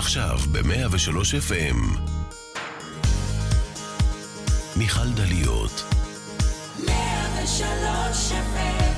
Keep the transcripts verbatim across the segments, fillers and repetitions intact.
עכשיו ב-מאה ושלוש אף אם מיכל דליות. מאה ושלוש אף אם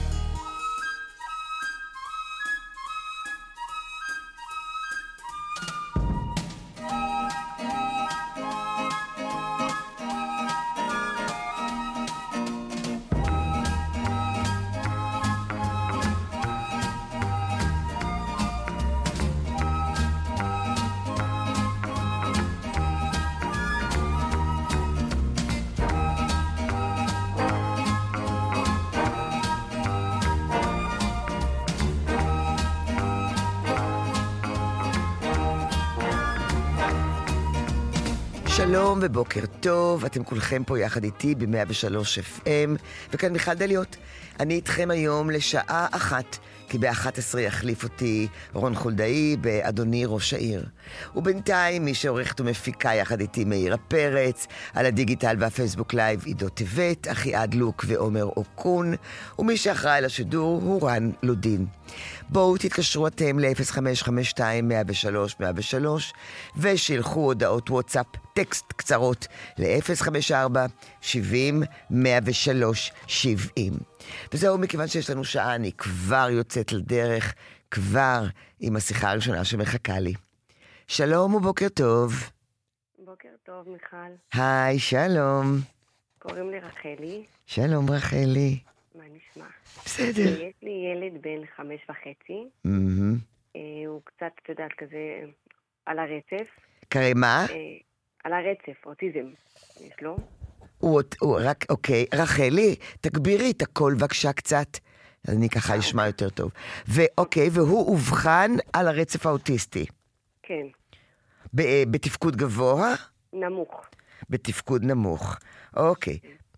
שלום ובוקר טוב, אתם כולכם פה יחד איתי ב-מאה ושלוש אף אם, וכאן מיכל דליות. אני איתכם היום לשעה אחת, כי ב-אחת עשרה יחליף אותי רון חולדאי באדוני ראש העיר. ובינתיים מי שעורכת ומפיקה יחד איתי מאיר הפרץ, על הדיגיטל והפייסבוק לייב עידו טבת, אחיעד לוק ועומר אוקון, ומי שאחראי על השידור הוא רן לודין. בואו תתקשרו אתם ל-אפס חמש חמש שתיים מאה ושלוש מאה ושלוש ושילחו הודעות וואטסאפ טקסט קצרות ל-אפס חמש ארבע שבעים מאה ושלוש שבעים. וזהו, מכיוון שיש לנו שעה, אני כבר יוצאת לדרך, כבר עם השיחה הראשונה שמחכה לי. שלום ובוקר טוב. בוקר טוב, מיכל. היי, שלום. קוראים לי רחלי. שלום, רחלי. מה נשמע? בסדר. יש לי ילד בן חמש וחצי. Mm-hmm. אה, הוא קצת, את יודעת, כזה על הרצף. קרא מה? אה, על הרצף, אוטיזם. יש לו? הוא, הוא רק, אוקיי, רחלי, תגבירי את הכל בבקשה קצת. אני ככה אשמע יותר טוב. ואוקיי, והוא אובחן על הרצף האוטיסטי. כן. ב- בתפקוד גבוה? נמוך. בתפקוד נמוך. אוקיי.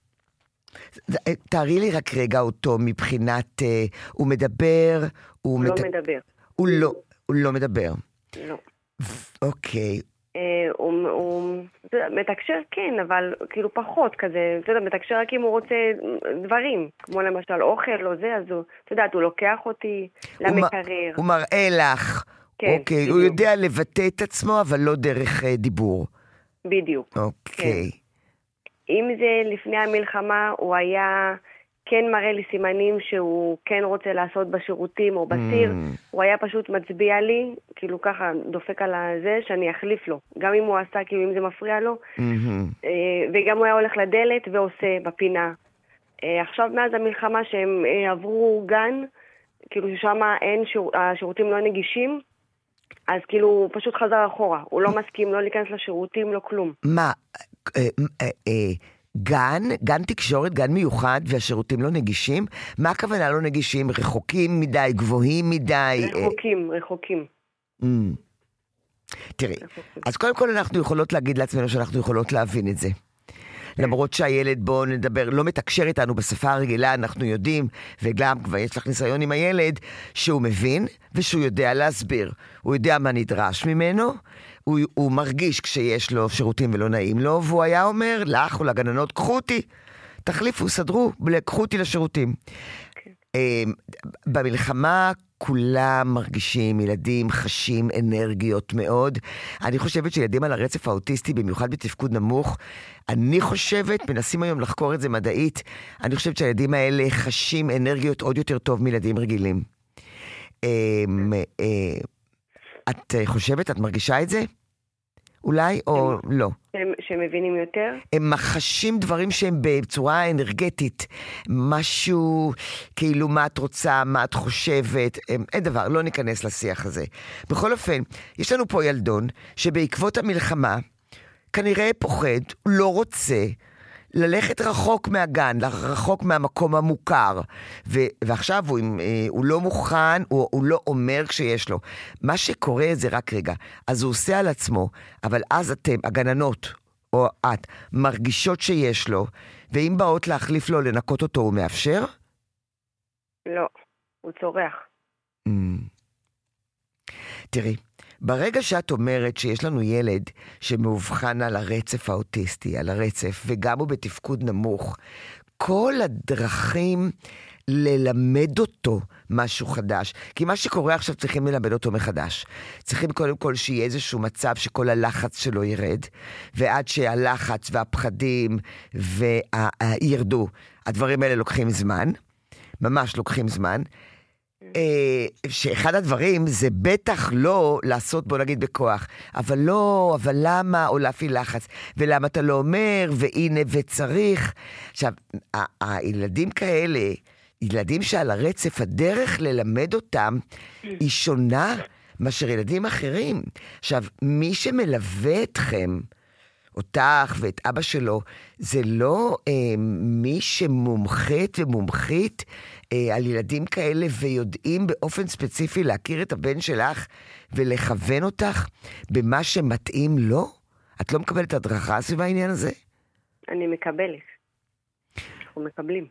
תארי לי רק רגע אותו מבחינת, uh, הוא מדבר, הוא, הוא מת... לא מדבר. הוא לא, הוא לא מדבר. לא. אוקיי. אה, הוא, הוא אתה יודע, מתקשר כן, אבל כאילו פחות כזה, אתה יודע, מתקשר רק אם הוא רוצה דברים, כמו למשל אוכל או זה, אז הוא, אתה יודע, הוא לוקח אותי למקרר. הוא מראה לך. כן, אוקיי, בדיוק. הוא יודע לבטא את עצמו, אבל לא דרך uh, דיבור. בדיוק. אוקיי. כן. אם זה לפני המלחמה, הוא היה כן מראה לי סימנים שהוא כן רוצה לעשות בשירותים או בסיר, mm. הוא היה פשוט מצביע לי, כאילו ככה דופק על זה שאני אחליף לו, גם אם הוא עשה, כאילו אם זה מפריע לו, mm-hmm. וגם הוא היה הולך לדלת ועושה בפינה. עכשיו מאז המלחמה שהם עברו גן, כאילו ששם אין, שיר, השירותים לא נגישים, אז כאילו הוא פשוט חזר אחורה, הוא לא מסכים לא להיכנס לשירותים, לא כלום. מה? גן, גן תקשורת, גן מיוחד והשירותים לא נגישים? מה הכוונה לא נגישים? רחוקים מדי, גבוהים מדי? רחוקים, רחוקים. תראי, אז קודם כל אנחנו יכולות להגיד לעצמנו שאנחנו יכולות להבין את זה. למרות שהילד, בוא נדבר, לא מתקשר איתנו בשפה הרגילה, אנחנו יודעים, וגם כבר יש לך ניסיון עם הילד, שהוא מבין ושהוא יודע להסביר. הוא יודע מה נדרש ממנו, הוא, הוא מרגיש כשיש לו שירותים ולא נעים לו, והוא היה אומר לך או לגננות, קחו אותי, תחליפו, סדרו, קחו אותי לשירותים. Okay. במלחמה כולם מרגישים, ילדים חשים אנרגיות מאוד. אני חושבת שילדים על הרצף האוטיסטי, במיוחד בתפקוד נמוך, אני חושבת, מנסים היום לחקור את זה מדעית, אני חושבת שהילדים האלה חשים אנרגיות עוד יותר טוב מילדים רגילים. את חושבת, את מרגישה את זה? אולי או לא? שמבינים יותר? הם מחשים דברים שהם בצורה אנרגטית. משהו, כאילו מה את רוצה, מה את חושבת. אין דבר, לא ניכנס לשיח הזה. בכל אופן, יש לנו פה ילדון שבעקבות המלחמה, כנראה פוחד, לא רוצה, ללכת רחוק מהגן, רחוק מהמקום המוכר, ו- ועכשיו הוא, הוא לא מוכן, הוא, הוא לא אומר כשיש לו. מה שקורה זה רק רגע, אז הוא עושה על עצמו, אבל אז אתם, הגננות, או את, מרגישות שיש לו, ואם באות להחליף לו, לנקות אותו, הוא מאפשר? לא, הוא צורח. Mm. תראי, ברגע שאת אומרת שיש לנו ילד שמאובחן על הרצף האוטיסטי, על הרצף, וגם הוא בתפקוד נמוך, כל הדרכים ללמד אותו משהו חדש. כי מה שקורה עכשיו צריכים ללמד אותו מחדש. צריכים קודם כל שיהיה איזשהו מצב שכל הלחץ שלו ירד, ועד שהלחץ והפחדים וירדו, הדברים האלה לוקחים זמן, ממש לוקחים זמן, שאחד הדברים זה בטח לא לעשות, בוא נגיד בכוח, אבל לא, אבל למה, או להפעיל לחץ, ולמה אתה לא אומר, והנה וצריך. עכשיו, הילדים כאלה, ילדים שעל הרצף, הדרך ללמד אותם היא שונה מאשר ילדים אחרים. עכשיו, מי שמלווה אתכם, אותך ואת אבא שלו, זה לא אה, מי שמומחית ומומחית אה, על ילדים כאלה, ויודעים באופן ספציפי להכיר את הבן שלך ולכוון אותך במה שמתאים לו? את לא מקבלת הדרכה סביב העניין הזה? אני מקבלת. אנחנו מקבלים.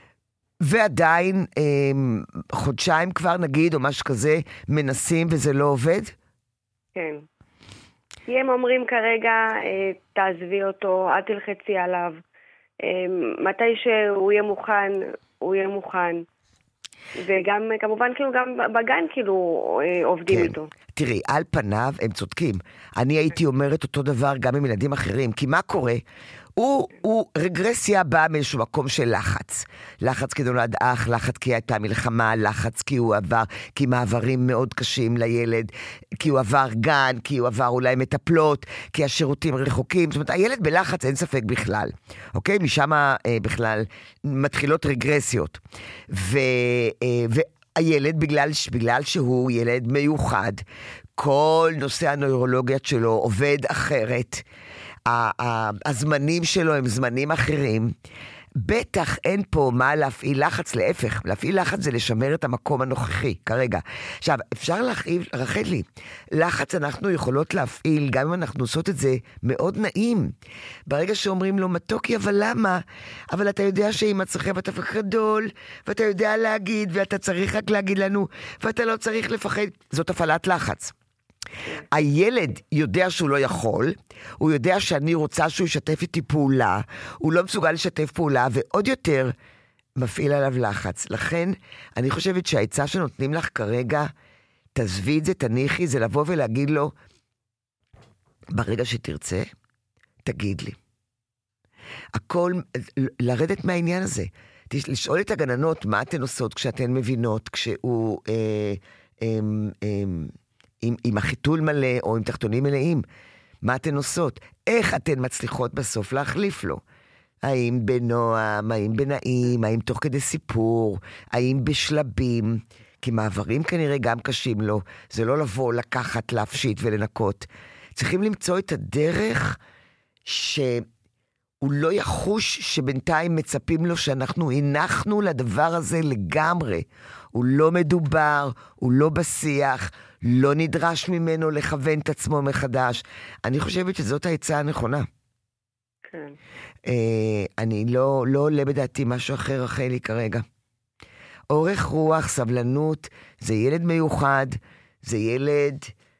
ועדיין אה, חודשיים כבר נגיד, או משהו כזה, מנסים וזה לא עובד? כן. כי הם אומרים כרגע, תעזבי אותו, אל תלחצי עליו. מתי שהוא יהיה מוכן, הוא יהיה מוכן. וגם, כמובן, כאילו, גם בגן, כאילו, עובדים איתו. תראי, על פניו הם צודקים. אני הייתי אומרת אותו דבר גם עם ילדים אחרים, כי מה קורה? הוא, הוא רגרסיה באה מאיזשהו מקום של לחץ. לחץ כי נולד אח, לחץ כי הייתה מלחמה, לחץ כי הוא עבר, כי מעברים מאוד קשים לילד, כי הוא עבר גן, כי הוא עבר אולי מטפלות, כי השירותים רחוקים. זאת אומרת, הילד בלחץ אין ספק בכלל. אוקיי? משם אה, בכלל מתחילות רגרסיות. ו... אה, ו הילד, בגלל, בגלל שהוא ילד מיוחד, כל נושא הנוירולוגיה שלו עובד אחרת, הזמנים שלו הם זמנים אחרים, בטח אין פה מה להפעיל לחץ, להפך, להפעיל לחץ זה לשמר את המקום הנוכחי, כרגע. עכשיו, אפשר להפעיל, רחלי, לחץ אנחנו יכולות להפעיל, גם אם אנחנו עושות את זה מאוד נעים. ברגע שאומרים לו, מתוקי, אבל למה? אבל אתה יודע שאמא צריכה בתפק גדול, ואתה יודע להגיד, ואתה צריך רק להגיד לנו, ואתה לא צריך לפחד. זאת הפעלת לחץ. הילד יודע שהוא לא יכול, הוא יודע שאני רוצה שהוא ישתף איתי פעולה, הוא לא מסוגל לשתף פעולה, ועוד יותר מפעיל עליו לחץ. לכן אני חושבת שהעצה שנותנים לך כרגע, תעזבי את זה, תניחי, זה לבוא ולהגיד לו, ברגע שתרצה, תגיד לי. הכל, לרדת מהעניין הזה. לשאול את הגננות מה אתן עושות כשאתן מבינות, כשהוא... אה, אה, אה, עם, עם החיתול מלא או עם תחתונים מלאים, מה אתן עושות? איך אתן מצליחות בסוף להחליף לו? האם בנועם, האם בנעים, האם תוך כדי סיפור, האם בשלבים, כי מעברים כנראה גם קשים לו, זה לא לבוא, לקחת, להפשיט ולנקות. צריכים למצוא את הדרך שהוא לא יחוש שבינתיים מצפים לו שאנחנו הנחנו לדבר הזה לגמרי. הוא לא מדובר, הוא לא בשיח, לא נדרש ממנו לכוון את עצמו מחדש. אני חושבת שזאת העצה הנכונה. כן. אה, אני לא, לא עולה בדעתי משהו אחר רחלי כרגע. אורך רוח, סבלנות, זה ילד מיוחד, זה ילד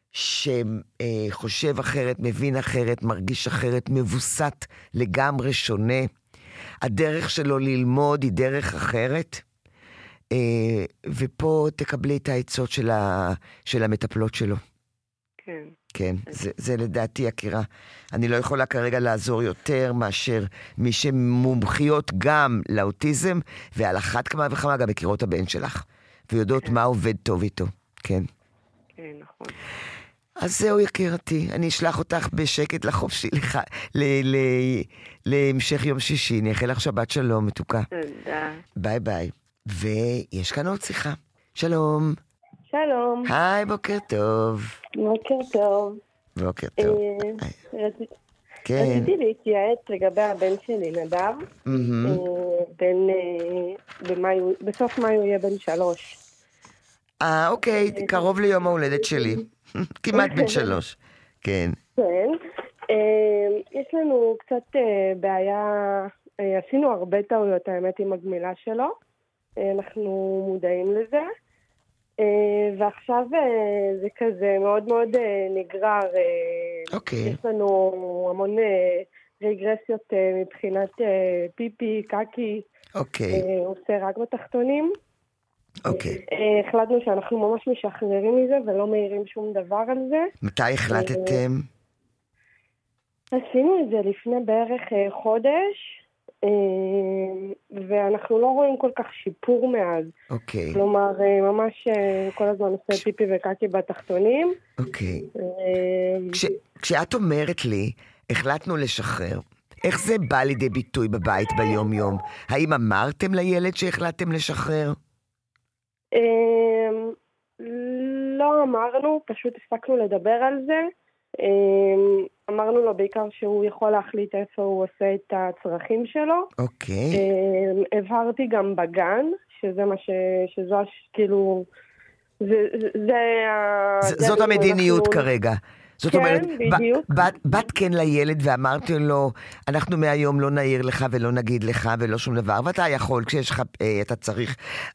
שחושב אחרת, מבין אחרת, מרגיש אחרת, מבוסת לגמרי שונה. הדרך שלו ללמוד היא דרך אחרת. Uh, ופה תקבלי את העצות של, ה, של המטפלות שלו. כן. כן, זה, זה לדעתי הכירה. אני לא יכולה כרגע לעזור יותר מאשר מי שמומחיות גם לאוטיזם, ועל אחת כמה וכמה גם מכירות הבן שלך, ויודעות כן. מה עובד טוב איתו. כן. כן, נכון. אז זהו יקירתי, אני אשלח אותך בשקט לחוף שלי, לח... ל... ל... להמשך יום שישי, אני אאחל לך שבת שלום, מתוקה. תודה. ביי ביי. ויש כאן עוד שיחה. שלום. שלום. היי, בוקר טוב. בוקר טוב. בוקר טוב. כן. רציתי להתייעץ לגבי הבן שלי, נדב. בסוף מאי הוא יהיה בן שלוש. אה, אוקיי, קרוב ליום ההולדת שלי. כמעט בן שלוש. כן. כן. יש לנו קצת בעיה, עשינו הרבה טעויות, האמת, עם הגמילה שלו. אנחנו מודעים לזה, ועכשיו זה כזה מאוד מאוד נגרר. אוקיי. יש לנו המון רגרסיות מבחינת פיפי, קקי. אוקיי. אה, עושה רק בתחתונים. אוקיי. אה, החלטנו שאנחנו ממש משחררים מזה ולא מעירים שום דבר על זה. מתי החלטתם? עשינו את זה לפני בערך אה, חודש. ואנחנו לא רואים כל כך שיפור מאז. אוקיי. כלומר, ממש כל הזמן עושה פיפי וקקי בתחתונים. אוקיי. כשאת אומרת לי, החלטנו לשחרר, איך זה בא לידי ביטוי בבית ביום יום? האם אמרתם לילד שהחלטתם לשחרר? לא אמרנו, פשוט הפסקנו לדבר על זה. אמרנו לו בעיקר שהוא יכול להחליט איפה הוא עושה את הצרכים שלו. אוקיי. הבהרתי גם בגן, שזה מה ש... שזו כאילו... זה... זה... זאת המדיניות כרגע. זאת אומרת, באת כן לילד ואמרתי לו, אנחנו מהיום לא נעיר לך ולא נגיד לך ולא שום דבר, ואתה יכול, כשיש לך, אתה צריך,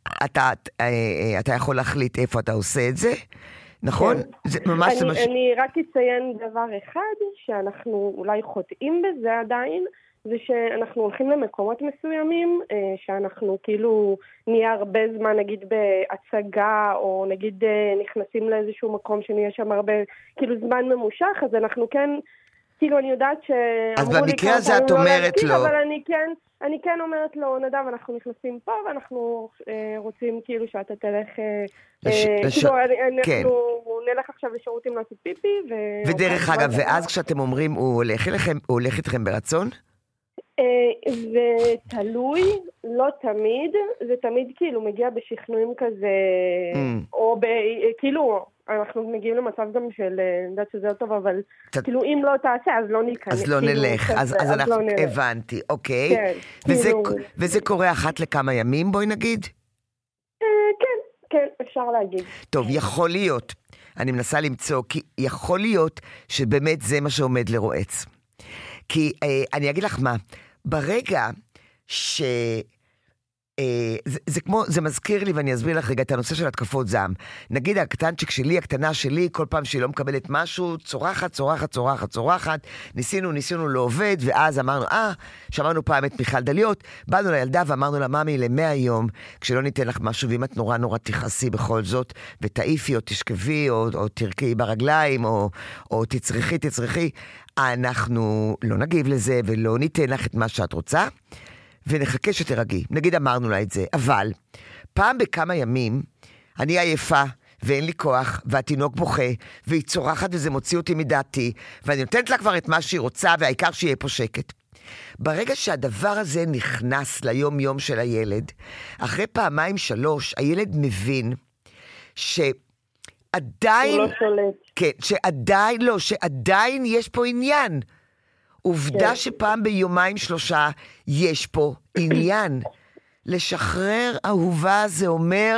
אתה יכול להחליט איפה אתה עושה את זה, נכון? זה ממש אני, מש... אני רק אציין דבר אחד, שאנחנו אולי חוטאים בזה עדיין, זה שאנחנו הולכים למקומות מסוימים, שאנחנו כאילו נהיה הרבה זמן, נגיד בהצגה, או נגיד נכנסים לאיזשהו מקום שנהיה שם הרבה, כאילו זמן ממושך, אז אנחנו כן, כאילו אני יודעת שאמרו לי... אז במקרה הזה את אומרת לו... אבל אני כן... אני כן אומרת לו, נדב, אנחנו נכנסים פה, ואנחנו אה, רוצים כאילו שאתה תלך, אה, לש... אה, לש... כאילו, כן. אנחנו נלך עכשיו לשירותים לעשות פיפי. ו... ודרך אגב, ואז כשאתם אומרים, הוא הולך אליכם, הוא הולך איתכם ברצון? אה, זה תלוי, לא תמיד, זה תמיד כאילו מגיע בשכנועים כזה, mm. או ב, כאילו... אנחנו מגיעים למצב גם של, אני יודעת שזה לא טוב, אבל כאילו אם לא תעשה, אז לא ניכנס. אז לא נלך, אז אנחנו הבנתי, אוקיי. וזה קורה אחת לכמה ימים, בואי נגיד? כן, כן, אפשר להגיד. טוב, יכול להיות, אני מנסה למצוא, כי יכול להיות שבאמת זה מה שעומד לרועץ. כי אני אגיד לך מה, ברגע ש... זה, זה כמו, זה מזכיר לי, ואני אסביר לך רגע את הנושא של התקפות זעם. נגיד הקטנצ'יק שלי, הקטנה שלי, כל פעם שהיא לא מקבלת משהו, צורחת, צורחת, צורחת, צורחת, ניסינו, ניסינו לא עובד, ואז אמרנו, אה, שמענו פעם את מיכל דליות, באנו לילדה ואמרנו לה, ממי, למאה יום, כשלא ניתן לך משהו, ואם את נורא נורא תכעסי בכל זאת, ותעיפי או תשכבי, או, או תרקי ברגליים, או, או תצריכי, תצריכי, אנחנו לא נגיב לזה, ולא ניתן לך את מה שאת רוצה, ונחכה שתרגי. נגיד אמרנו לה את זה, אבל פעם בכמה ימים אני עייפה ואין לי כוח, והתינוק בוכה, והיא צורחת וזה מוציא אותי מדעתי, ואני נותנת לה כבר את מה שהיא רוצה, והעיקר שיהיה פה שקט. ברגע שהדבר הזה נכנס ליום יום של הילד, אחרי פעמיים שלוש, הילד מבין שעדיין... הוא לא שולט. כן, שעדיין, לא, שעדיין יש פה עניין. עובדה כן. שפעם ביומיים שלושה יש פה עניין. לשחרר אהובה זה אומר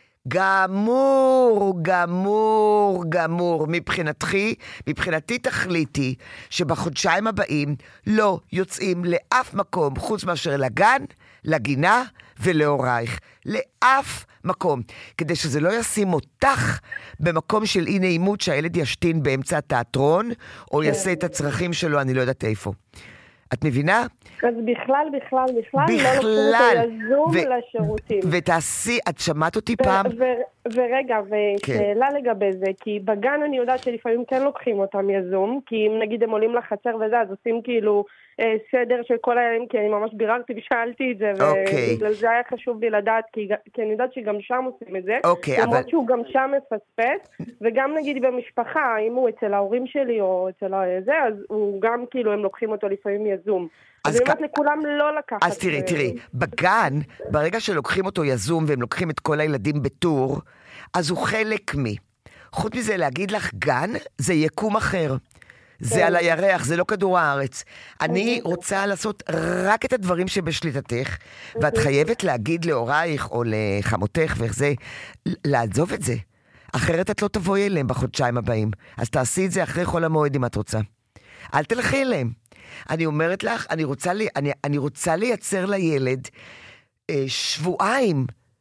גמור, גמור, גמור. מבחינתי, מבחינתי תחליטי שבחודשיים הבאים לא יוצאים לאף מקום חוץ מאשר לגן, לגינה ולאורייך. לאף מקום. כדי שזה לא ישים אותך במקום של אי נעימות שהילד ישתין באמצע התיאטרון, או יעשה את הצרכים שלו, אני לא יודעת איפה. את מבינה? אז בכלל, בכלל, בכלל, בכלל לא לוקחים את היזום לשירותים. ותעשי, את שמעת אותי פעם? ורגע, ושאלה לגבי זה, כי בגן אני יודעת שלפעמים כן לוקחים אותם יזום, כי אם נגיד הם עולים לחצר וזה, אז עושים כאילו סדר של כל הימים, כי אני ממש ביררתי ושאלתי את זה, ובגלל זה היה חשוב לי לדעת, כי אני יודעת שגם שם עושים את זה, למרות שהוא גם שם מפספס, וגם נגיד במשפחה, אם הוא אצל ההורים שלי או אצל זה, אז הוא גם כאילו הם לוקחים אותו לפעמים יזום. אז אני אומרת לכולם לא לקחת. אז תראי, תראי, בגן, ברגע שלוקחים אותו יזום והם לוקחים את כל הילדים בטור, אז הוא חלק מי. חוץ מזה להגיד לך גן, זה יקום אחר. זה על הירח, זה לא כדור הארץ. אני רוצה לעשות רק את הדברים שבשליטתך, ואת חייבת להגיד להורייך או לחמותך וזה, לעזוב את זה. אחרת את לא תבואי אליהם בחודשיים הבאים. אז תעשי את זה אחרי חול המועד אם את רוצה. אל תלכי אליהם. אני אומרת לך, אני רוצה, לי, אני, אני רוצה לייצר לילד אה, שבועיים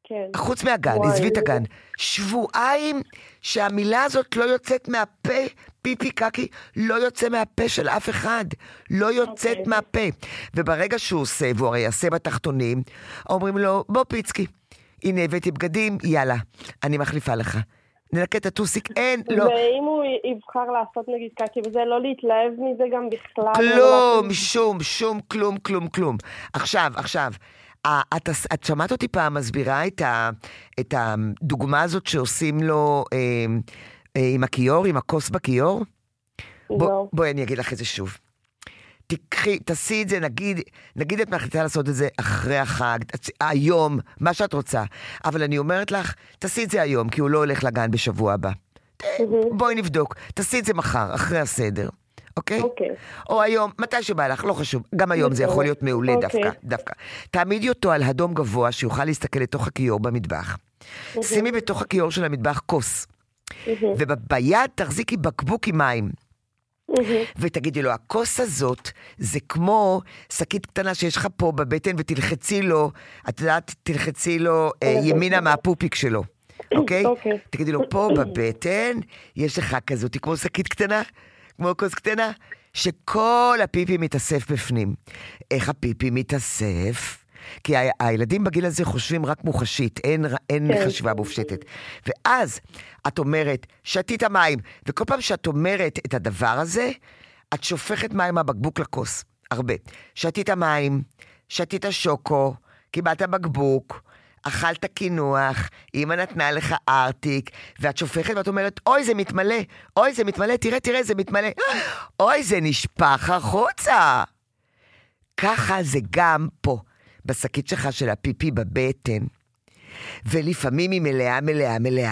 כן. חוץ מהגן, עזבי את הגן. שבועיים שהמילה הזאת לא יוצאת מהפה, פיפי קקי, לא יוצא מהפה של אף אחד. לא יוצאת okay. מהפה. וברגע שהוא עושה, והוא הרי יעשה בתחתונים, אומרים לו, בוא פיצקי, הנה הבאתי בגדים, יאללה, אני מחליפה לך. נלקט את הטוסיק, אין, לא. ואם הוא יבחר לעשות נגיד קקי וזה, לא להתלהב מזה גם בכלל. כלום, שום, שום, כלום, כלום, כלום. עכשיו, עכשיו, את, את שמעת אותי פעם מסבירה את, ה, את הדוגמה הזאת שעושים לו אה, אה, עם הכיור, עם הכוס בכיור? לא. בוא, בואי אני אגיד לך את זה שוב. תקחי, תעשי את זה, נגיד, נגיד את מחליטה לעשות את זה אחרי החג, היום, מה שאת רוצה. אבל אני אומרת לך, תעשי את זה היום, כי הוא לא הולך לגן בשבוע הבא. בואי נבדוק, תעשי את זה מחר, אחרי הסדר. אוקיי? אוקיי. או היום, מתי שבא לך, לא חשוב. גם היום זה יכול להיות מעולה דווקא, דווקא. תעמידי אותו על אדום גבוה, שיוכל להסתכל לתוך הכיור במטבח. שימי בתוך הכיור של המטבח כוס. וביד תחזיקי בקבוק עם מים. ותגידי לו, הכוס הזאת זה כמו שקית קטנה שיש לך פה בבטן, ותלחצי לו, את יודעת, תלחצי לו ימינה מהפופיק שלו. אוקיי? תגידי לו, פה בבטן יש לך כזאת, כמו שקית קטנה, כמו כוס קטנה, שכל הפיפי מתאסף בפנים. איך הפיפי מתאסף? כי ה- הילדים בגיל הזה חושבים רק מוחשית, אין, אין כן. חשיבה מופשטת. ואז את אומרת, שתית מים, וכל פעם שאת אומרת את הדבר הזה, את שופכת מים מהבקבוק לכוס, הרבה. שתית מים, שתית שוקו, קיבלת בקבוק, אכלת קינוח, אמא נתנה לך ארטיק, ואת שופכת ואת אומרת, אוי זה מתמלא, אוי זה מתמלא, תראה, תראה, זה מתמלא, אוי זה נשפך החוצה. ככה זה גם פה. בשקית שלך של הפיפי בבטן, ולפעמים היא מלאה, מלאה, מלאה,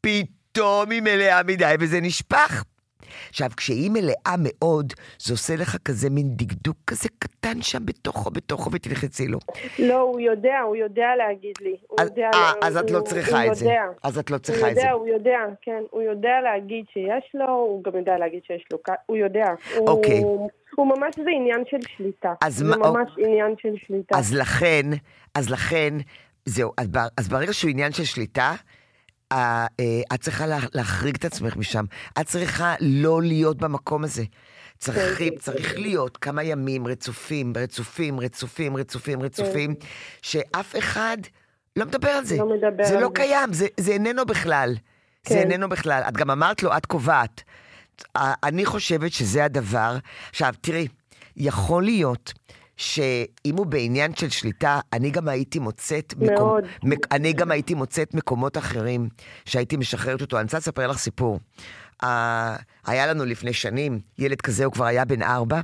פתאום היא מלאה מדי, וזה נשפך. עכשיו, כשהיא מלאה מאוד, זה עושה לך כזה מין דקדוק כזה קטן שם בתוכו, בתוכו, ותלחצי לו. לא, הוא יודע, הוא יודע להגיד לי. אז, יודע, אה, הוא, אז את לא צריכה הוא את זה. יודע. אז את לא הוא צריכה את יודע, זה. הוא יודע, כן. הוא יודע להגיד שיש לו, הוא גם יודע להגיד שיש לו, הוא יודע. אוקיי. הוא, הוא ממש זה עניין של שליטה. זה מה, ממש או... עניין של שליטה. אז לכן, אז לכן, זהו, אז, בר, אז ברגע שהוא עניין של שליטה, אה, אה, את צריכה לה, להחריג את עצמך משם. את צריכה לא להיות במקום הזה. צריך, צריך להיות כמה ימים רצופים, רצופים, רצופים, רצופים, רצופים, שאף אחד לא מדבר על זה. לא מדבר זה על לא זה. קיים, זה, זה איננו בכלל. זה כן. איננו בכלל. את גם אמרת לו, את קובעת. אני חושבת שזה הדבר. עכשיו, תראי, יכול להיות שאם הוא בעניין של שליטה, אני גם הייתי מוצאת מאוד. מקומ... אני גם הייתי מוצאת מקומות אחרים שהייתי משחררת אותו. אני רוצה לספר לך סיפור. Uh, היה לנו לפני שנים, ילד כזה הוא כבר היה בן ארבע,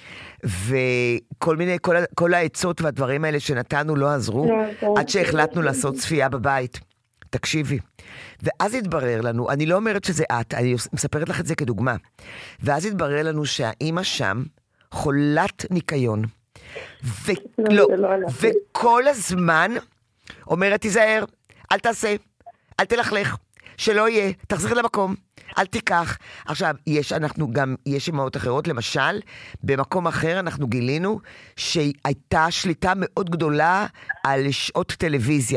וכל מיני, כל, כל העצות והדברים האלה שנתנו לא עזרו, לא, עד שהחלטנו לעשות צפייה בבית. תקשיבי. ואז התברר לנו, אני לא אומרת שזה את, אני מספרת לך את זה כדוגמה, ואז התברר לנו שהאימא שם חולת ניקיון, ולא, לא, וכל הזמן אומרת, תיזהר, אל תעשה, אל תלכלך, שלא יהיה, תחזיר למקום, אל תיקח. עכשיו, יש, אנחנו גם, יש אמהות אחרות, למשל, במקום אחר אנחנו גילינו שהייתה שליטה מאוד גדולה על שעות טלוויזיה.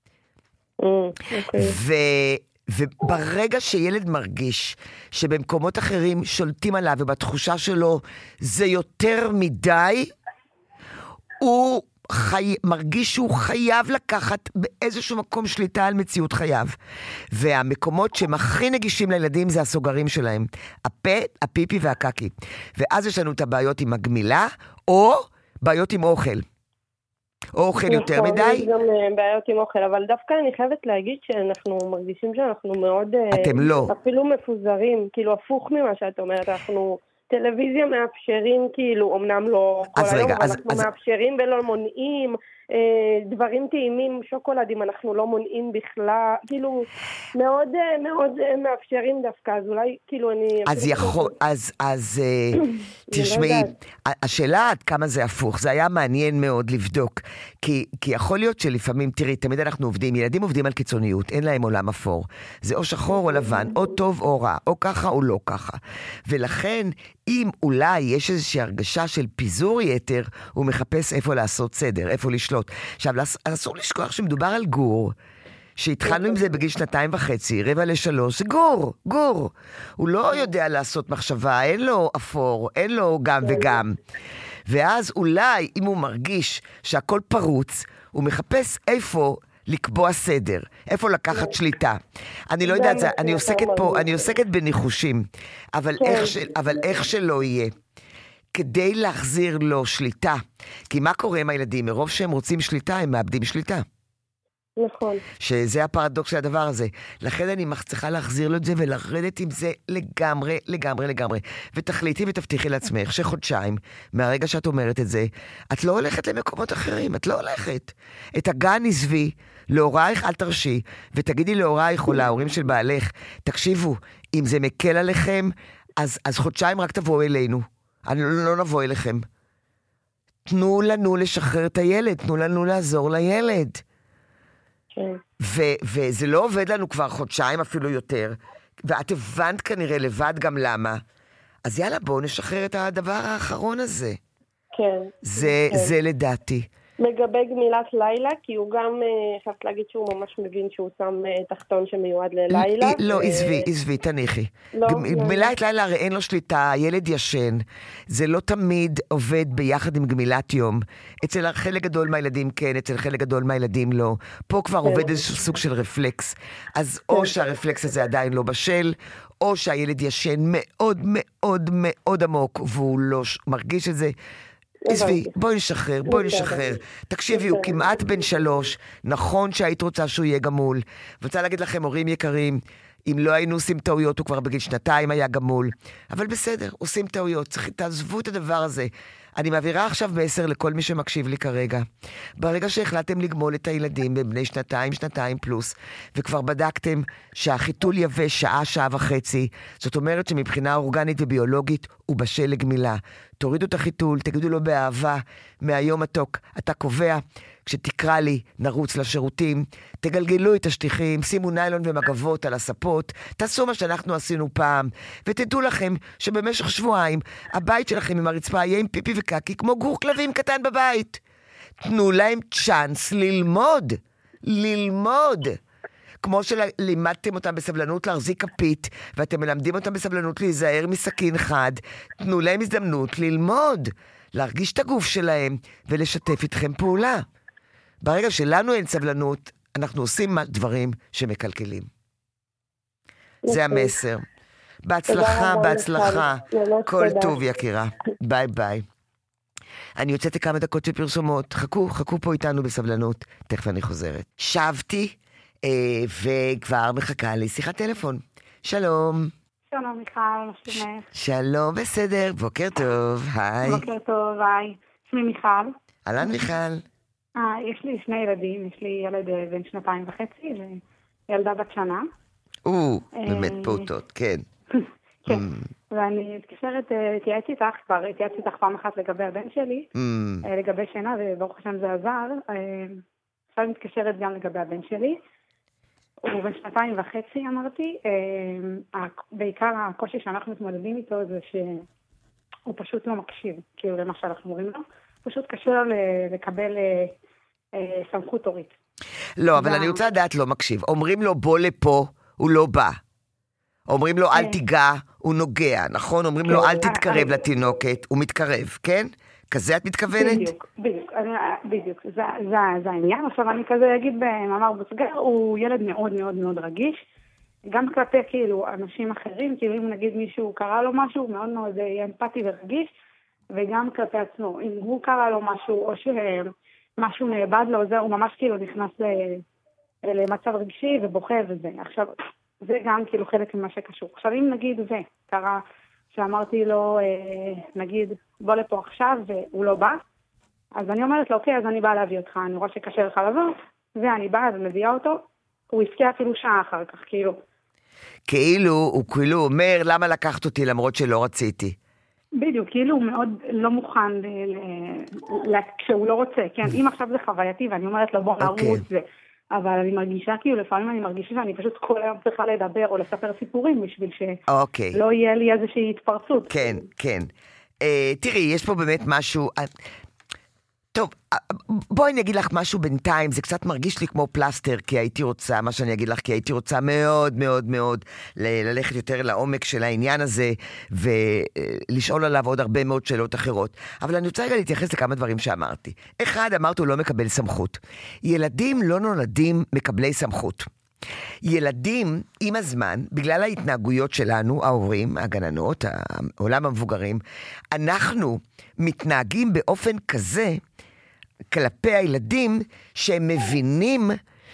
ו... וברגע שילד מרגיש שבמקומות אחרים שולטים עליו ובתחושה שלו זה יותר מדי, הוא חי... מרגיש שהוא חייב לקחת באיזשהו מקום שליטה על מציאות חייו. והמקומות שהם הכי נגישים לילדים זה הסוגרים שלהם. הפה, הפיפי והקקי. ואז יש לנו את הבעיות עם הגמילה, או בעיות עם אוכל. או אוכל יותר מדי. יש גם בעיות עם אוכל, אבל דווקא אני חייבת להגיד שאנחנו מרגישים שאנחנו מאוד... אתם לא. אפילו מפוזרים, כאילו הפוך ממה שאת אומרת, אנחנו... טלוויזיה מאפשרים, כאילו, אמנם לא כל היום, אבל אנחנו אז... מאפשרים ולא מונעים, אה, דברים טעימים, שוקולדים, אנחנו לא מונעים בכלל, כאילו, מאוד, מאוד מאפשרים דווקא, אז אולי, כאילו, אני... אז יכול, אז, אז, אה, תשמעי, השאלה עד כמה זה הפוך, זה היה מעניין מאוד לבדוק, כי, כי יכול להיות שלפעמים, תראי, תמיד אנחנו עובדים, ילדים עובדים על קיצוניות, אין להם עולם אפור, זה או שחור או לבן, או טוב או רע, או ככה או לא ככה, ולכן, אם אולי יש איזושהי הרגשה של פיזור יתר, הוא מחפש איפה לעשות סדר, איפה לשלוט. עכשיו, אסור לשכוח שמדובר על גור, שהתחלנו עם זה בגיל שנתיים וחצי, רבע לשלוש, זה גור, גור. הוא לא יודע לעשות מחשבה, אין לו אפור, אין לו גם וגם. ואז אולי, אם הוא מרגיש שהכל פרוץ, הוא מחפש איפה לקבוע סדר, איפה לקחת שליטה. אני לא יודעת, אני עוסקת פה, אני עוסקת בניחושים, אבל איך של, אבל איך שלא יהיה. כדי להחזיר לו שליטה. כי מה קורה עם הילדים? מרוב שהם רוצים שליטה, הם מאבדים שליטה. נכון. שזה הפרדוקס של הדבר הזה. לכן אני צריכה להחזיר לו את זה ולרדת עם זה לגמרי, לגמרי, לגמרי. ותחליטי ותבטיחי לעצמך שחודשיים, מהרגע שאת אומרת את זה, את לא הולכת למקומות אחרים, את לא הולכת. את הגן עזבי, להורייך אל תרשי, ותגידי להורייך או להורים של בעלך, תקשיבו, אם זה מקל עליכם, אז, אז חודשיים רק תבואו אלינו. אני לא נבוא אליכם. תנו לנו לשחרר את הילד, תנו לנו לעזור לילד. ו- וזה לא עובד לנו כבר חודשיים אפילו יותר, ואת הבנת כנראה לבד גם למה. אז יאללה, בואו נשחרר את הדבר האחרון הזה. כן. זה, כן. זה לדעתי. לגבי גמילת לילה, כי הוא גם, חייבת להגיד שהוא ממש מבין שהוא שם תחתון שמיועד ללילה. לא, עזבי, עזבי, תניחי. גמילת לילה הרי אין לו שליטה, הילד ישן. זה לא תמיד עובד ביחד עם גמילת יום. אצל חלק גדול מהילדים כן, אצל חלק גדול מהילדים לא. פה כבר עובד איזשהו סוג של רפלקס. אז או שהרפלקס הזה עדיין לא בשל, או שהילד ישן מאוד מאוד מאוד עמוק, והוא לא מרגיש את זה. עזבי, בואי נשחרר, בואי נשחרר. תקשיבי, הוא כמעט בן שלוש, נכון שהיית רוצה שהוא יהיה גמול. ורוצה להגיד לכם, הורים יקרים, אם לא היינו עושים טעויות, הוא כבר בגיל שנתיים היה גמול. אבל בסדר, עושים טעויות, צריך, תעזבו את הדבר הזה. אני מעבירה עכשיו בעשר לכל מי שמקשיב לי כרגע. ברגע שהחלטתם לגמול את הילדים בבני שנתיים, שנתיים פלוס, וכבר בדקתם שהחיתול יווה שעה, שעה וחצי, זאת אומרת שמבחינה אורגנית וביולוגית הוא בשל לגמילה. תורידו את החיתול, תגידו לו באהבה, מהיום התוק, אתה קובע, כשתקרא לי, נרוץ לשירותים, תגלגלו את השטיחים, שימו ניילון ומגבות על הספות, תעשו מה שאנחנו עשינו פעם, ותדעו לכם שבמשך שבועיים, הבית שלכם עם הרצפה יהיה עם פיפי וקקי, כמו גור כלבים קטן בבית. תנו להם צ'אנס ללמוד, ללמוד. כמו שלימדתם אותם בסבלנות להחזיק כפית, ואתם מלמדים אותם בסבלנות להיזהר מסכין חד, תנו להם הזדמנות ללמוד, להרגיש את הגוף שלהם, ולשתף איתכם פעולה. ברגע שלנו אין סבלנות, אנחנו עושים דברים שמקלקלים. זה המסר. בהצלחה, בהצלחה. כל טוב יקירה. ביי ביי. אני יוצאת לכמה דקות של פרסומות. חכו, חכו פה איתנו בסבלנות. תכף אני חוזרת. שבתי, אה, וכבר מחכה לי שיחת טלפון. שלום. שלום מיכל, מה שלומך? שלום, בסדר. בוקר טוב. היי. בוקר טוב, היי. שמי מיכל. אהלן מיכל. אה, יש לי שני ילדים, יש לי ילד בן שנתיים וחצי וילדה בת שנה. או, באמת פעוטות, כן. כן, ואני מתקשרת, התייעצתי איתך כבר, התייעצתי איתך פעם אחת לגבי הבן שלי, לגבי שינה, וברוך השם זה עזר. עכשיו מתקשרת גם לגבי הבן שלי. הוא בן שנתיים וחצי אמרתי, בעיקר הקושי שאנחנו מתמודדים איתו זה שהוא פשוט לא מקשיב, כאילו למה שאנחנו אומרים לו, פשוט קשה לו לקבל סמכות הורית. לא, אבל אני רוצה לדעת לא מקשיב. אומרים לו בוא לפה, הוא לא בא. אומרים לו אל תיגע, הוא נוגע, נכון? אומרים לו אל תתקרב לתינוקת, הוא מתקרב, כן? כזה את מתכוונת? בדיוק, בדיוק, בדיוק, זה, זה, זה העניין. עכשיו אני כזה אגיד במאמר בסגר, הוא ילד מאוד מאוד מאוד רגיש, גם כלפי כאילו אנשים אחרים, כאילו אם נגיד מישהו קרא לו משהו, מאוד מאוד אמפתי ורגיש, וגם כלפי עצמו, אם הוא קרא לו משהו, או שמשהו נאבד לו, זה, הוא ממש כאילו נכנס למצב רגשי ובוכה וזה. עכשיו, זה גם כאילו חלק ממה שקשור. עכשיו אם נגיד זה קרה, שאמרתי לו, נגיד, בוא לפה עכשיו, והוא לא בא, אז אני אומרת לו, אוקיי, אז אני באה להביא אותך, אני רואה שקשה לך לבוא, ואני באה ומביאה אותו, הוא הפקיע אפילו שעה אחר כך, כאילו. כאילו, הוא כאילו אומר, למה לקחת אותי למרות שלא רציתי? בדיוק, כאילו הוא מאוד לא מוכן, כשהוא לא רוצה, כן, אם עכשיו זה חווייתי, ואני אומרת לו, בוא נרוץ, אבל אני מרגישה, כאילו לפעמים אני מרגישה שאני פשוט כל היום צריכה לדבר או לספר סיפורים בשביל שלא יהיה לי איזושהי התפרצות. כן, כן. תראי, יש פה באמת משהו, טוב, בואי אני אגיד לך משהו בינתיים, זה קצת מרגיש לי כמו פלסטר, כי הייתי רוצה, מה שאני אגיד לך, כי הייתי רוצה מאוד מאוד מאוד ל- ללכת יותר לעומק של העניין הזה, ולשאול עליו עוד הרבה מאוד שאלות אחרות. אבל אני רוצה רגע להתייחס לכמה דברים שאמרתי. אחד, אמרת הוא לא מקבל סמכות. ילדים לא נולדים מקבלי סמכות. ילדים עם הזמן, בגלל ההתנהגויות שלנו, ההורים, הגננות, העולם המבוגרים, אנחנו מתנהגים באופן כזה כלפי הילדים שהם מבינים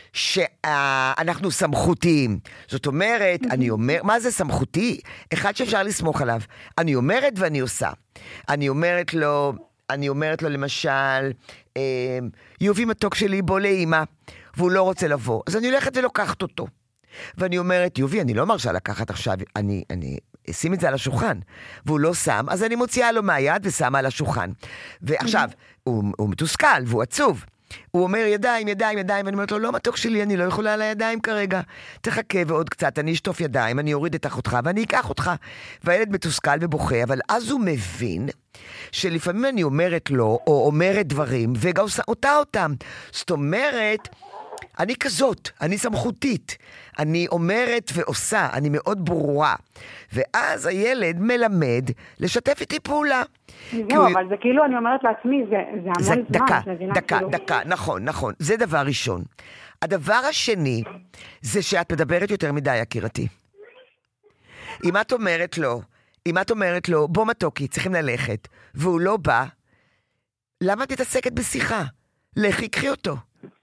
שאנחנו סמכותיים. זאת אומרת, אני אומר, מה זה סמכותי? אחד שאפשר לסמוך עליו. אני אומרת ואני עושה. אני אומרת לו, אני אומרת לו למשל, יובי מתוק שלי בוא לאמא, והוא לא רוצה לבוא. אז אני הולכת ולוקחת אותו. ואני אומרת, יובי, אני לא מרשה לקחת עכשיו, אני, אני אשים את זה על השולחן. והוא לא שם, אז אני מוציאה לו מהיד ושמה על השולחן. ועכשיו, הוא, הוא מתוסכל והוא עצוב. הוא אומר ידיים, ידיים, ידיים, ואני אומרת לו, לא מתוק שלי, אני לא יכולה על הידיים כרגע. תחכה ועוד קצת, אני אשטוף ידיים, אני אוריד את אחותך ואני אקח אותך. והילד מתוסכל ובוכה, אבל אז הוא מבין שלפעמים אני אומרת לו, או אומרת דברים, וגם אותה אותם. זאת אומרת, אני כזאת, אני סמכותית, אני אומרת ועושה, אני מאוד ברורה. ואז הילד מלמד לשתף איתי פעולה. זהו, אבל זה כאילו, אני אומרת לעצמי, זה המון זמן. דקה, דקה, דקה, נכון, נכון. זה דבר ראשון. הדבר השני, זה שאת מדברת יותר מדי, יקירתי. אם את אומרת לו, אם את אומרת לו, בוא מתוקי, צריכים ללכת, והוא לא בא, למה תתעסקת בשיחה? לכי, קחי אותו.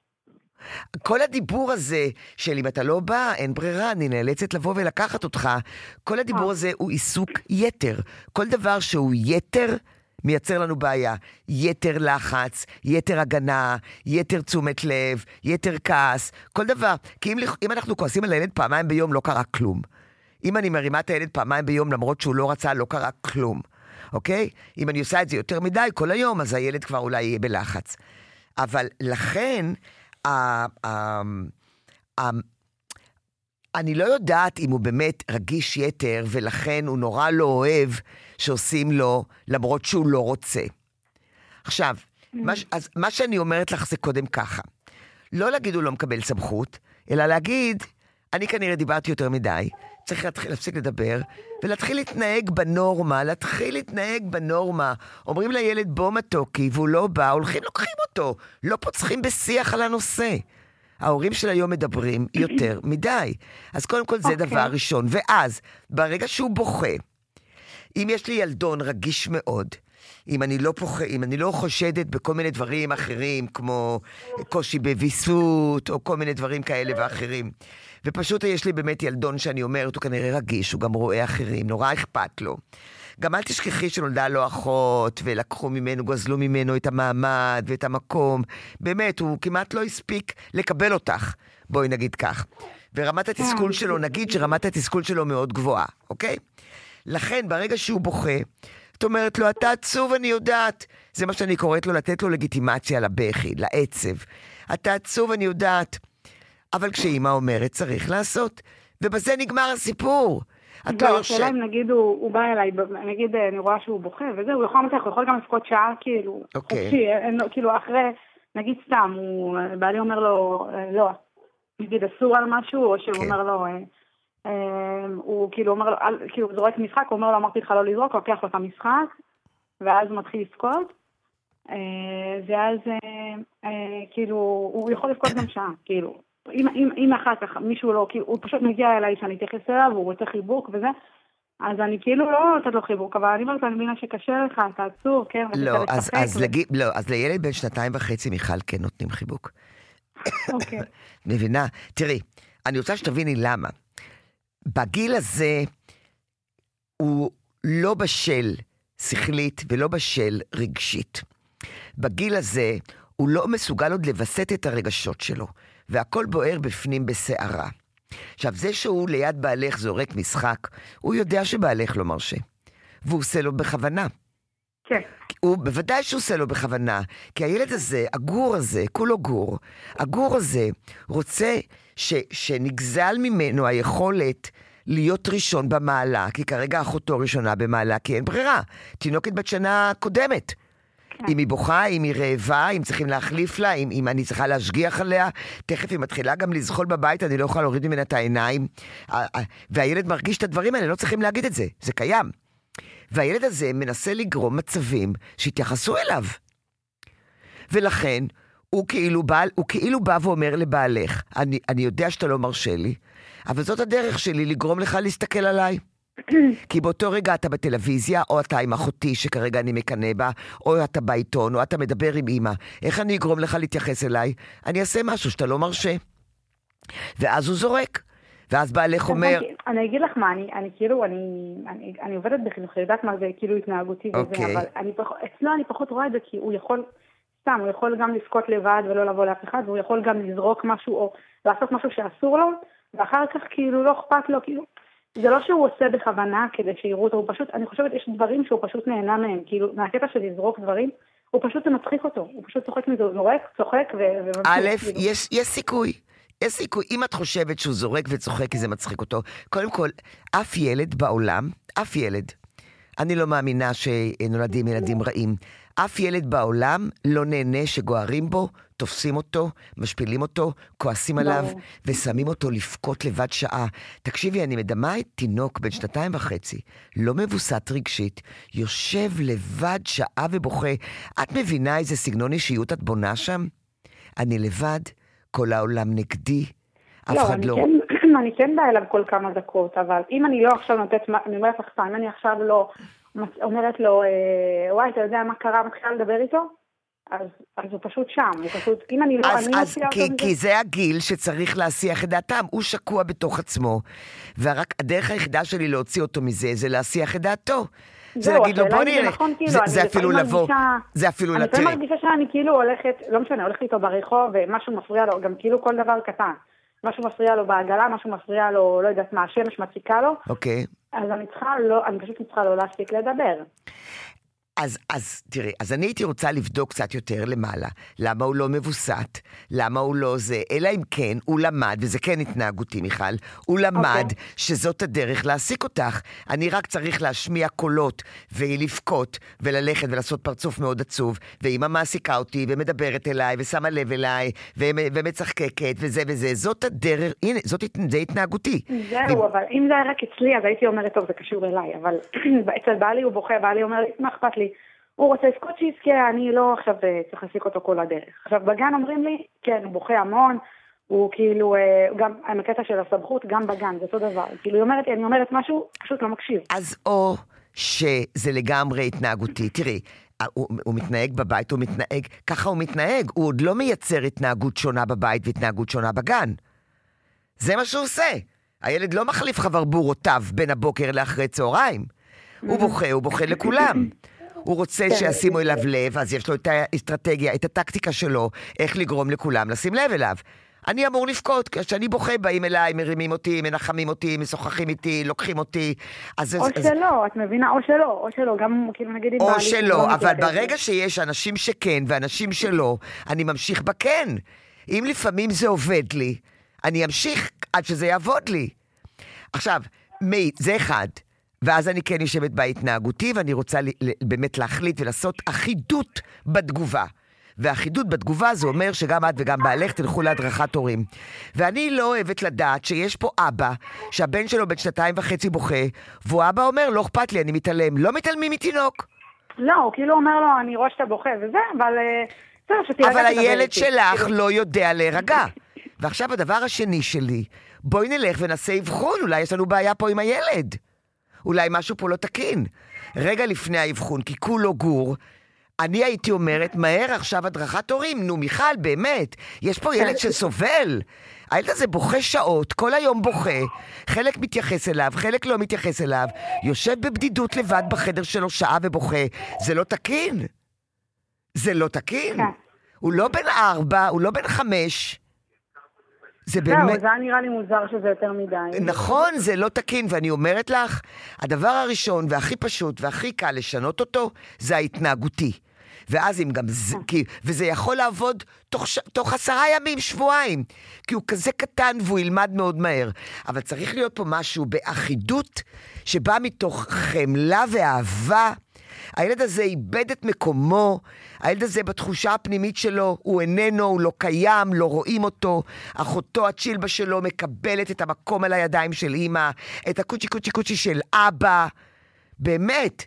כל הדיבור הזה של אם אתה לא בא, אין ברירה, אני נאלצת לבוא ולקחת אותך, כל הדיבור הזה הוא עיסוק יתר. כל דבר שהוא יתר מייצר לנו בעיה. יתר לחץ, יתר הגנה, יתר תשומת לב, יתר כעס, כל דבר. כי אם, אם אנחנו כועסים על הילד פעמיים ביום, לא קרה כלום. אם אני מרימה את הילד פעמיים ביום, למרות שהוא לא רצה, לא קרה כלום. אוקיי? אם אני עושה את זה יותר מדי כל היום, אז הילד כבר אולי יהיה בלחץ. אבל לכן, אני לא יודעת אם הוא באמת רגיש יתר, ולכן הוא נורא לא אוהב שעושים לו, למרות שהוא לא רוצה. עכשיו, אז מה שאני אומרת לך זה קודם ככה. לא להגיד הוא לא מקבל סמכות, אלא להגיד, אני כנראה דיברתי יותר מדי, צריך להתחיל, להפסיק לדבר, ולהתחיל להתנהג בנורמה, להתחיל להתנהג בנורמה. אומרים לילד בוא מתוקי, והוא לא בא, הולכים לוקחים אותו, לא פוצחים בשיח על הנושא. ההורים של היום מדברים יותר מדי. אז קודם כל זה okay. דבר ראשון. ואז, ברגע שהוא בוכה, אם יש לי ילדון רגיש מאוד, אם אני לא פוח... אם אני לא חושדת בכל מיני דברים אחרים, כמו קושי בביסות, או כל מיני דברים כאלה ואחרים, ופשוט יש לי באמת ילדון שאני אומרת, הוא כנראה רגיש, הוא גם רואה אחרים, נורא אכפת לו. גם אל תשכחי שנולדה לו אחות, ולקחו ממנו, גזלו ממנו את המעמד ואת המקום. באמת, הוא כמעט לא הספיק לקבל אותך, בואי נגיד כך. ורמת התסכול שלו, נגיד שרמת התסכול שלו מאוד גבוהה, אוקיי? לכן, ברגע שהוא בוכה, את אומרת לו, אתה עצוב, אני יודעת. זה מה שאני קוראת לו, לתת לו לגיטימציה לבכי, לעצב. אתה עצוב, אני יודעת. אבל כשאמא אומרת, צריך לעשות. ובזה נגמר הסיפור. לא, השאלה אם נגיד הוא בא אליי, נגיד אני רואה שהוא בוכה, וזה, הוא יכול מצליח, הוא יכול גם לפקוד שעה, כאילו, חופשי, כאילו אחרי, נגיד סתם, בעלי אומר לו, לא, נגיד אסור על משהו, או שהוא אומר לו, הוא כאילו אומר לו, כאילו זורק משחק, הוא אומר לו, אמרתי לך לא לזרוק, לוקח לו את המשחק, ואז הוא מתחיל לפקוד, ואז כאילו, הוא יכול לפקוד גם שעה, כאילו, אם, אם, אם אחר כך מישהו לא, כאילו, הוא פשוט מגיע אליי שאני אתייחס אליו, הוא רוצה חיבוק וזה, אז אני כאילו לא נותנת לו חיבוק, אבל אני אומרת, אני מבינה שקשה לך, אתה עצור, כן? לא, אז, אז, ו... לג... לא, אז לילד בין שנתיים וחצי, מיכל, כן נותנים חיבוק. אוקיי. מבינה? תראי, אני רוצה שתביני למה. בגיל הזה, הוא לא בשל שכלית ולא בשל רגשית. בגיל הזה, הוא לא מסוגל עוד לבסט את הרגשות שלו. והכל בוער בפנים בסערה. עכשיו, זה שהוא ליד בעלך זורק משחק, הוא יודע שבעלך לא מרשה. והוא עושה לו בכוונה. כן. הוא בוודאי שהוא עושה לו בכוונה, כי הילד הזה, הגור הזה, כולו גור, הגור הזה רוצה ש, שנגזל ממנו היכולת להיות ראשון במעלה, כי כרגע אחותו ראשונה במעלה, כי אין ברירה. תינוקת בת שנה קודמת. אם היא בוכה, אם היא רעבה, אם צריכים להחליף לה, אם, אם אני צריכה להשגיח עליה, תכף היא מתחילה גם לזחול בבית, אני לא יכולה להוריד ממנה את העיניים, והילד מרגיש את הדברים האלה, לא צריכים להגיד את זה, זה קיים. והילד הזה מנסה לגרום מצבים שהתייחסו אליו. ולכן, הוא כאילו בא, הוא כאילו בא ואומר לבעלך, אני, אני יודע שאתה לא מרשה לי, אבל זאת הדרך שלי לגרום לך להסתכל עליי. כי באותו רגע אתה בטלוויזיה, או אתה עם אחותי שכרגע אני מקנה בה, או אתה בעיתון, או אתה מדבר עם אמא. איך אני אגרום לך להתייחס אליי? אני אעשה משהו שאתה לא מרשה. ואז הוא זורק. ואז בעלך אומר... אני אגיד לך מה, אני, אני כאילו, אני, אני, אני עובדת בחינוך, אני יודעת מה זה כאילו התנהגותי וזה, אוקיי. אבל אני פח, אצלו אני פחות רואה את זה, כי הוא יכול, סתם, הוא יכול גם לזכות לבד ולא לבוא לאף אחד, והוא יכול גם לזרוק משהו או לעשות משהו שאסור לו, ואחר כך כאילו לא אכפת לו, כאילו, זה לא שהוא עושה בכוונה כדי שיראו אותו, הוא פשוט, אני חושבת, יש דברים שהוא פשוט נהנה מהם, כאילו, מהקטע של לזרוק דברים, הוא פשוט מצחיק אותו, הוא פשוט צוחק מזה, הוא זורק, צוחק ו... א', יש, יש סיכוי. יש סיכוי, אם את חושבת שהוא זורק וצוחק כי זה מצחיק אותו, קודם כל, אף ילד בעולם, אף ילד, אני לא מאמינה שנולדים ילדים רעים, אף ילד בעולם לא נהנה שגוערים בו, תופסים אותו, משפילים אותו, כועסים עליו, ושמים אותו לפקות לבד שעה. תקשיבי, אני מדמה את תינוק בן שנתיים וחצי, לא מבוסת רגשית, יושב לבד שעה ובוכה. את מבינה איזה סגנון אישיות את בונה שם? אני לבד, כל העולם נגדי, אף לא, אחד אני לא... כן, אני כן באה אליו כל כמה דקות, אבל אם אני לא עכשיו נותנת, אני אומרת לך סתם, אם אני עכשיו לא אומרת לו, וואי, אתה יודע מה קרה, מתחילה לדבר איתו, אז, אז הוא פשוט שם, הוא פשוט, אם אני לא... אז, אני אז כי, כי זה הגיל שצריך להסיח את דעתם, הוא שקוע בתוך עצמו, ורק הדרך היחידה שלי להוציא אותו מזה, זה להסיח את דעתו. זה להגיד לו, בוא נראה, זה אפילו לבוא, זה אפילו לתראה. אני מרגישה שאני כאילו הולכת, לא משנה, הולכת איתו ברחוב, ומשהו מפריע לו, גם כאילו כל דבר קטן. משהו מפריע לו בעגלה, משהו מפריע לו, לא יודעת מה, השמש מציקה לו. אוקיי. אז אני צריכה לא, אני פשוט צריכה לא להספיק לדבר. אז, אז, תראי, אז אני הייתי רוצה לבדוק קצת יותר למעלה. למה הוא לא מבוסת? למה הוא לא זה? אלא אם כן, הוא למד, וזה כן התנהגותי, מיכל, הוא למד okay. שזאת הדרך להעסיק אותך. אני רק צריך להשמיע קולות, ולבכות, וללכת ולעשות פרצוף מאוד עצוב, ואמא מעסיקה אותי, ומדברת אליי, ושמה לב אליי, ומצחקקת, וזה וזה. זאת הדרך, הנה, זאת, זה התנהגותי. זהו, ו... אבל אם זה היה רק אצלי, אז הייתי אומרת, טוב, זה קשור אליי, אבל אצל בעלי הוא בוכה, בעלי אומר לי, מה אכפת לי? הוא רוצה לזכות שיזכה, אני לא עכשיו צריך להסיק אותו כל הדרך. עכשיו, בגן אומרים לי, כן, הוא בוכה המון, הוא כאילו, גם, עם הקטע של הסבכות, גם בגן, זה אותו דבר. כאילו, היא אומרת, אני אומרת משהו, פשוט לא מקשיב. אז או שזה לגמרי התנהגותי, תראי, הוא, הוא מתנהג בבית, הוא מתנהג, ככה הוא מתנהג, הוא עוד לא מייצר התנהגות שונה בבית והתנהגות שונה בגן. זה מה שהוא עושה. הילד לא מחליף חברבורותיו בין הבוקר לאחרי צהריים. הוא בוכה, הוא בוכה לכולם. הוא רוצה שישימו אליו לב, אז יש לו את האסטרטגיה, את הטקטיקה שלו, איך לגרום לכולם לשים לב אליו. אני אמור לבכות, כשאני בוכה, באים אליי, מרימים אותי, מנחמים אותי, משוחחים איתי, לוקחים אותי. אז, או אז, שלא, את מבינה, או שלא, או שלא, גם כאילו נגיד... או שלא, אבל ברגע שיש אנשים שכן ואנשים שלא, אני ממשיך בכן. אם לפעמים זה עובד לי, אני אמשיך עד שזה יעבוד לי. עכשיו, מי, זה אחד. ואז אני כן יושבת בהתנהגותי, ואני רוצה באמת להחליט ולעשות אחידות בתגובה. והאחידות בתגובה זה אומר שגם את וגם בעלך תלכו להדרכת הורים. ואני לא אוהבת לדעת שיש פה אבא, שהבן שלו בן שנתיים וחצי בוכה, והוא אבא אומר, לא אכפת לי, אני מתעלם. לא מתעלמים מתינוק. לא, הוא כאילו אומר לו, אני רואה שאתה בוכה וזה, אבל... אבל הילד שלך לא יודע להירגע. ועכשיו הדבר השני שלי, בואי נלך ונעשה אבחון, אולי יש לנו בעיה פה עם הילד. אולי משהו פה לא תקין. רגע לפני האבחון, כי כולו גור, אני הייתי אומרת, מהר עכשיו הדרכת הורים, נו מיכל, באמת, יש פה ילד שסובל. הילד הזה בוכה שעות, כל היום בוכה, חלק מתייחס אליו, חלק לא מתייחס אליו, יושב בבדידות לבד בחדר שלו שעה ובוכה, זה לא תקין. זה לא תקין. הוא לא בן ארבע, הוא לא בן חמש. זה באמת... זה נראה לי מוזר שזה יותר מדי. נכון, זה לא תקין, ואני אומרת לך, הדבר הראשון והכי פשוט והכי קל לשנות אותו, זה ההתנהגותי. ואז אם גם זה, כי, וזה יכול לעבוד תוך, תוך עשרה ימים, שבועיים, כי הוא כזה קטן והוא ילמד מאוד מהר. אבל צריך להיות פה משהו באחידות, שבא מתוך חמלה ואהבה, הילד הזה איבד את מקומו, הילד הזה בתחושה הפנימית שלו, הוא איננו, הוא לא קיים, לא רואים אותו, אחותו הצ'ילבה שלו מקבלת את המקום על הידיים של אמא, את הקוצ'י קוצ'י קוצ'י של אבא, באמת.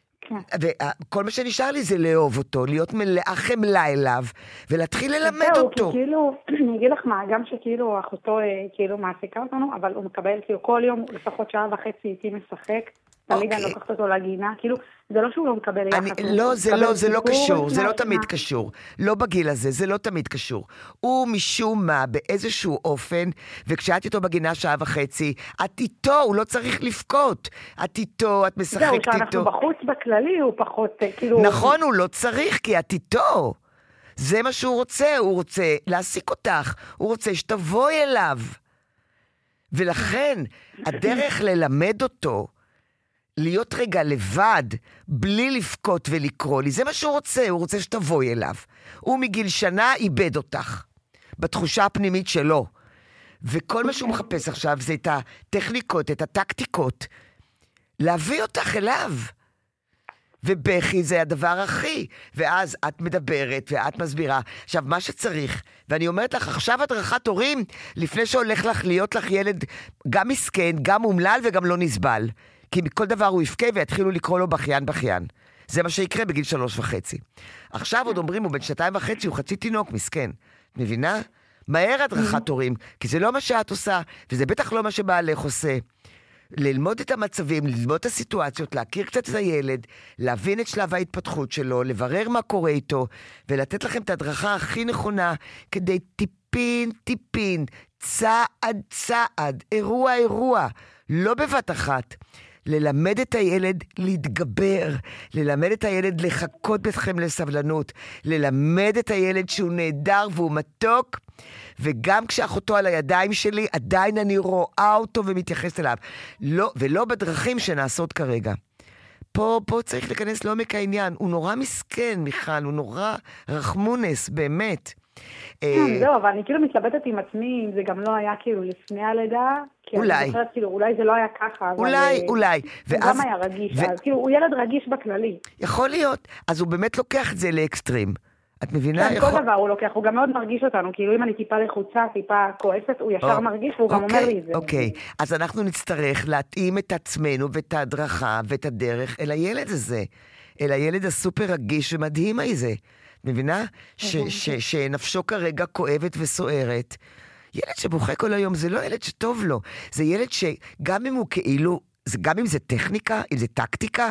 וכל מה שנשאר לי זה לאהוב אותו, להיות מלאה חמלה אליו, ולהתחיל ללמד אותו. כאילו, אני אגיד לך מה, גם שכאילו אחותו כאילו מעסיקה אותנו, אבל הוא מקבל כאילו כל יום, לפחות שעה וחצי איתי משחק, תמיד אני לוקחת אותו לגינה, כאילו, זה לא שהוא לא מקבל יחד. לא, זה לא, זה לא קשור, זה לא תמיד קשור. לא בגיל הזה, זה לא תמיד קשור. הוא משום מה, באיזשהו אופן, וכשאת איתו בגינה שעה וחצי, את איתו, הוא לא צריך לפקוט. את איתו, את משחקת איתו. זהו, שאנחנו בחוץ בכללי, הוא פחות, כאילו... נכון, הוא לא צריך, כי את איתו. זה מה שהוא רוצה, הוא רוצה להעסיק אותך, הוא רוצה שתבואי אליו. ולכן, הדרך ללמד אותו, להיות רגע לבד, בלי לפקוט ולקרוא לי, זה מה שהוא רוצה, הוא רוצה שתבואי אליו. הוא מגיל שנה איבד אותך, בתחושה הפנימית שלו. וכל מה שהוא מחפש עכשיו זה את הטכניקות, את הטקטיקות, להביא אותך אליו. ובכי זה הדבר הכי, ואז את מדברת ואת מסבירה. עכשיו, מה שצריך, ואני אומרת לך, עכשיו הדרכת הורים, לפני שהולך לך להיות לך ילד גם מסכן, גם מומלל וגם לא נסבל. כי מכל דבר הוא יפקה ויתחילו לקרוא לו בכיין בכיין. זה מה שיקרה בגיל שלוש וחצי. עכשיו עוד אומרים, הוא בן שנתיים וחצי, הוא חצי תינוק, מסכן. מבינה? מהר הדרכת הורים, כי זה לא מה שאת עושה, וזה בטח לא מה שבעלך עושה. ללמוד את המצבים, ללמוד את הסיטואציות, להכיר קצת את הילד, להבין את שלב ההתפתחות שלו, לברר מה קורה איתו, ולתת לכם את הדרכה הכי נכונה, כדי טיפין, טיפין, צעד, צעד, אירוע, אירוע, לא בבת אחת. ללמד את הילד להתגבר, ללמד את הילד לחכות בכם לסבלנות, ללמד את הילד שהוא נהדר והוא מתוק, וגם כשאחותו על הידיים שלי, עדיין אני רואה אותו ומתייחסת אליו. לא, ולא בדרכים שנעשות כרגע. פה, פה צריך להיכנס לעומק העניין. הוא נורא מסכן, מיכל, הוא נורא רחמונס, באמת. זהו, אבל אני כאילו מתלבטת עם עצמי, אם זה גם לא היה כאילו לפני הלידה, אולי. אולי זה לא היה ככה. אולי, אולי. הוא גם היה רגיש, אז כאילו הוא ילד רגיש בכללי. יכול להיות, אז הוא באמת לוקח את זה לאקסטרים. את מבינה? כן, כל דבר הוא לוקח, הוא גם מאוד מרגיש אותנו, כאילו אם אני טיפה לחוצה, טיפה כועסת, הוא ישר מרגיש, והוא גם אומר לי את זה. אוקיי, אז אנחנו נצטרך להתאים את עצמנו ואת ההדרכה ואת הדרך אל הילד הזה, אל הילד הסופר רגיש ומדהים הזה. מבינה? שנפשו כרגע כואבת וסוערת. ילד שבוכה כל היום זה לא ילד שטוב לו, זה ילד שגם אם הוא כאילו, גם אם זה טכניקה, אם זה טקטיקה,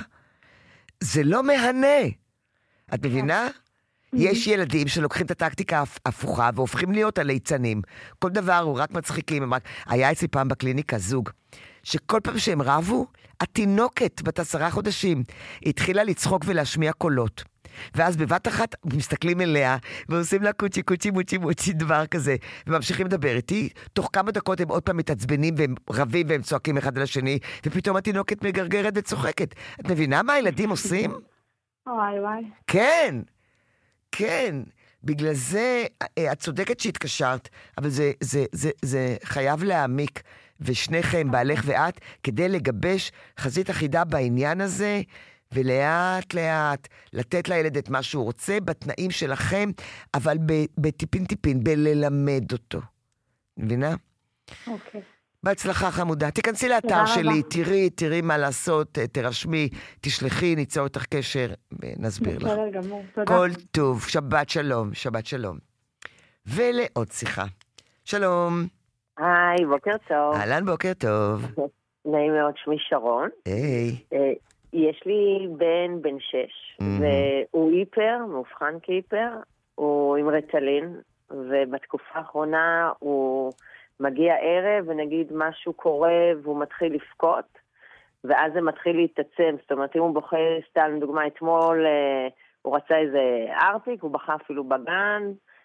זה לא מהנה. את מבינה? יש ילדים שלוקחים את הטקטיקה הפוכה והופכים להיות הליצנים. כל דבר הוא רק מצחיקים. היה אצלי פעם בקליניקה זוג, שכל פעם שהם רבו, התינוקת בת עשרה חודשים התחילה לצחוק ולהשמיע קולות. ואז בבת אחת מסתכלים אליה, ועושים לה קוצ'י, קוצ'י, מוצ'י, מוצ'י, דבר כזה, וממשיכים לדבר איתי. תוך כמה דקות הם עוד פעם מתעצבנים, והם רבים, והם צועקים אחד על השני, ופתאום התינוקת מגרגרת וצוחקת. את מבינה מה הילדים עושים? וואי וואי. כן, כן. בגלל זה, את צודקת שהתקשרת, אבל זה, זה, זה, זה חייב להעמיק, ושניכם, בעלך ואת, כדי לגבש חזית אחידה בעניין הזה, ולאט לאט לתת לילד את מה שהוא רוצה בתנאים שלכם, אבל בטיפין טיפין, בללמד אותו. מבינה? אוקיי. בהצלחה חמודה. תיכנסי לאתר שלי, תראי, תראי מה לעשות, תרשמי, תשלחי, ניצור אותך קשר, ונסביר לך. בסדר גמור, תודה. כל טוב, שבת שלום, שבת שלום. ולעוד שיחה. שלום. היי, בוקר טוב. אהלן, בוקר טוב. נעים מאוד, שמי שרון. היי. יש לי בן בן שש, והוא היפר, מאובחן כהיפר, הוא עם רטלין, ובתקופה האחרונה הוא מגיע ערב, ונגיד משהו קורה, והוא מתחיל לפקוט, ואז זה מתחיל להתעצם. זאת אומרת, אם הוא בוכה, סתם, לדוגמה, אתמול הוא רצה איזה ארטיק, הוא בכה אפילו בגן,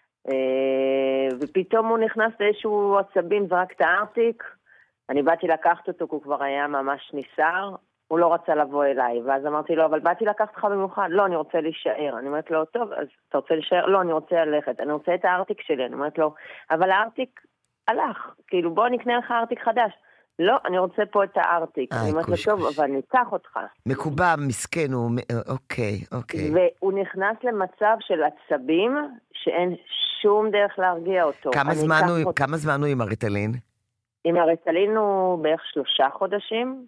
ופתאום הוא נכנס לאיזשהו עצבים ורק את הארטיק. אני באתי לקחת אותו, כי הוא כבר היה ממש ניסר, הוא לא רצה לבוא אליי, ואז אמרתי לו, אבל באתי לקחת לך במיוחד, לא, אני רוצה להישאר. אני אומרת לו, טוב, אז אתה רוצה להישאר? לא, אני רוצה ללכת, אני רוצה את הארטיק שלי. אני אומרת לו, אבל הארטיק הלך, כאילו בוא נקנה לך ארטיק חדש. לא, אני רוצה פה את הארטיק. אה, אני אומרת לו, קוש, טוב, קוש. אבל אני אקח אותך. מקובע, מסכן, הוא... אוקיי, אוקיי. והוא נכנס למצב של עצבים, שאין שום דרך להרגיע אותו. כמה אני זמן אקח הוא- אותו. כמה זמן הוא עם הריטלין? עם הריטלין הוא בערך שלושה חודשים.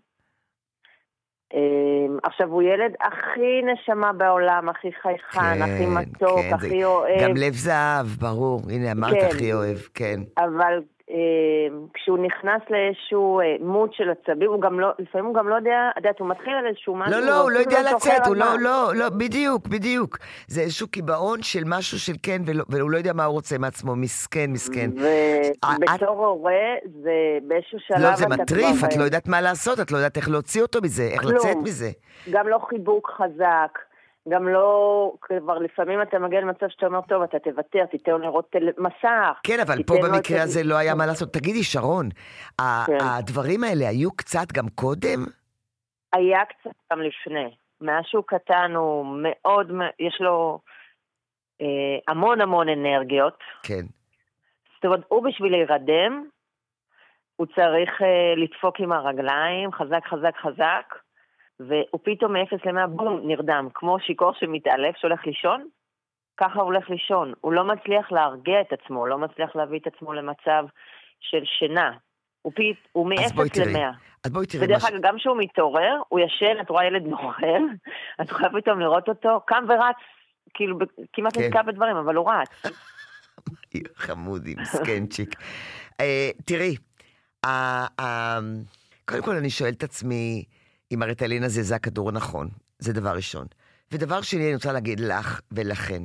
אמ, עכשיו, הוא ילד הכי נשמה בעולם, הכי חייכן, הכי מתוק, כן, הכי זה- אוהב. גם לב זהב, ברור. הנה, אמרת כן. הכי אוהב, כן. אבל אמ, כשהוא נכנס לאיזשהו אה, מוד של עצבים, הוא גם לא, לפעמים הוא גם לא יודע, יודעת, הוא מתחיל על איזשהו משהו, לא, לא, הוא לא אפילו יודע זוכר לצאת, על הוא לא, מה. לא, לא, בדיוק, בדיוק. זה איזשהו קיבעון של משהו של כן, ולא- והוא לא יודע מה הוא רוצה מעצמו, מסכן, מסכן. ובתור הורה, זה באיזשהו שלב... לא, זה אתה מטריף, כבר, את לא יודעת מה לעשות, את לא יודעת איך להוציא אותו מזה, איך כלום. לצאת מזה. גם לא חיבוק חזק, גם לא, כבר לפעמים אתה מגיע למצב שאתה אומר, טוב, אתה תוותר, תיתן לו לראות טל- מסך. כן, אבל תיתן פה לו את במקרה ה- הזה לא היה מה לעשות. תגידי, שרון, ה- כן. הדברים האלה היו קצת גם קודם? היה קצת גם לפני. מאז שהוא קטן הוא מאוד, יש לו אה, המון המון אנרגיות. כן. זאת אומרת, הוא בשביל להירדם, הוא צריך אה, לדפוק עם הרגליים, חזק, חזק, חזק, והוא פתאום מ-אפס למאה, בום, נרדם. כמו שיקור שמתעלף, שהולך לישון, ככה הוא הולך לישון. הוא לא מצליח להרגיע את עצמו, הוא לא מצליח להביא את עצמו למצב של שינה. הוא, פית, הוא אז בואי מ-אפס תראי. למאה. אז בואי תראי. ודרך מה ש- אגב, גם כשהוא מתעורר, הוא ישן, את רואה ילד נוחר, את יכולה פתאום לראות אותו, קם ורץ, כאילו ב- כמעט כן. נתקע בדברים, אבל הוא רץ. חמודי, מסכנצ'יק. אה, תראי, אה, אה, קודם כל אני שואלת את עצמי, אם הריטלין הזה זה הכדור הנכון, זה דבר ראשון. ודבר שני, אני רוצה להגיד לך ולכן.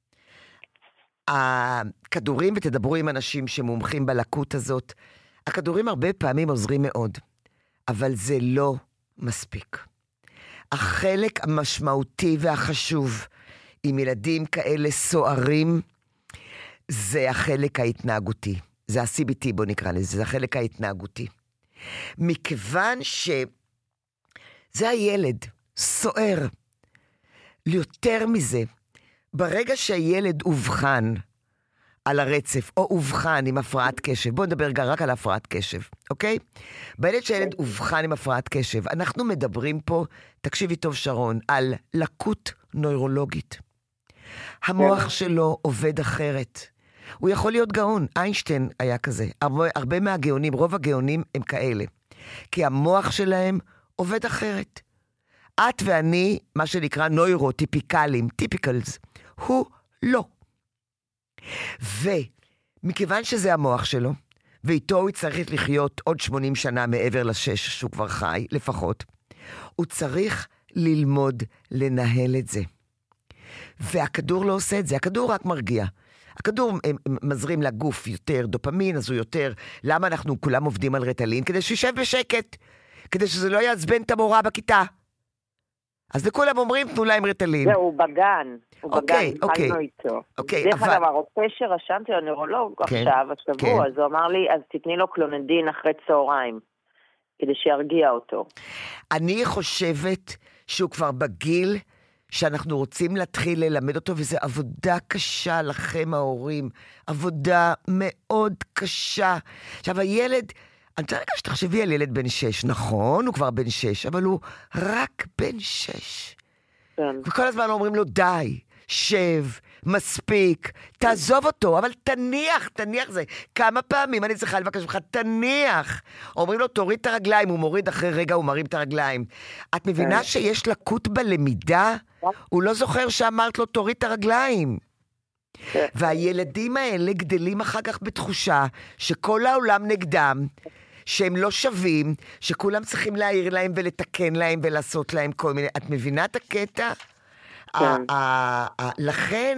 הכדורים, ותדברו עם אנשים שמומחים בלקות הזאת, הכדורים הרבה פעמים עוזרים מאוד, אבל זה לא מספיק. החלק המשמעותי והחשוב עם ילדים כאלה סוערים, זה החלק ההתנהגותי. זה ה-סי בי טי, בוא נקרא לזה, זה החלק ההתנהגותי. מכיוון שזה הילד סוער. יותר מזה, ברגע שהילד הובחן על הרצף, או הובחן עם הפרעת קשב, בואו נדבר רק על הפרעת קשב, אוקיי? בילד שהילד הובחן עם הפרעת קשב, אנחנו מדברים פה, תקשיבי טוב שרון, על לקות נוירולוגית. המוח שלו עובד אחרת. הוא יכול להיות גאון, איינשטיין היה כזה. הרבה, הרבה מהגאונים, רוב הגאונים הם כאלה. כי המוח שלהם עובד אחרת. את ואני, מה שנקרא נוירוטיפיקלים, טיפיקלס, הוא לא. ומכיוון שזה המוח שלו, ואיתו הוא צריך לחיות עוד שמונים שנה מעבר לשש שהוא כבר חי, לפחות, הוא צריך ללמוד לנהל את זה. והכדור לא עושה את זה, הכדור רק מרגיע. הכדור מזרים לגוף יותר דופמין, אז הוא יותר, למה אנחנו כולם עובדים על ריטלין? כדי שישב בשקט, כדי שזה לא יעצבן את המורה בכיתה. אז לכולם אומרים, תנו להם ריטלין. זהו, הוא בגן. הוא אוקיי, בגן, אוקיי. התחלנו איתו. אוקיי, דרך אבל... אגב, הרופא שרשמתי לנוירולוג כן, עכשיו, השבוע, כן. אז הוא אמר לי, אז תתני לו קלונדין אחרי צהריים, כדי שירגיע אותו. אני חושבת שהוא כבר בגיל שאנחנו רוצים להתחיל ללמד אותו, וזו עבודה קשה לכם ההורים, עבודה מאוד קשה. עכשיו הילד, אני רוצה רגע שתחשבי על ילד בן שש, נכון, הוא כבר בן שש, אבל הוא רק בן שש. כן. וכל הזמן אומרים לו, די, שב, מספיק, תעזוב אותו, אבל תניח, תניח זה. כמה פעמים אני צריכה לבקש ממך, תניח. אומרים לו, תוריד את הרגליים, הוא מוריד אחרי רגע, הוא מרים את הרגליים. את מבינה שיש לקות בלמידה? הוא לא זוכר שאמרת לו, תוריד את הרגליים. והילדים האלה גדלים אחר כך בתחושה שכל העולם נגדם, שהם לא שווים, שכולם צריכים להעיר להם ולתקן להם ולעשות להם כל מיני... את מבינה את הקטע? כן. לכן,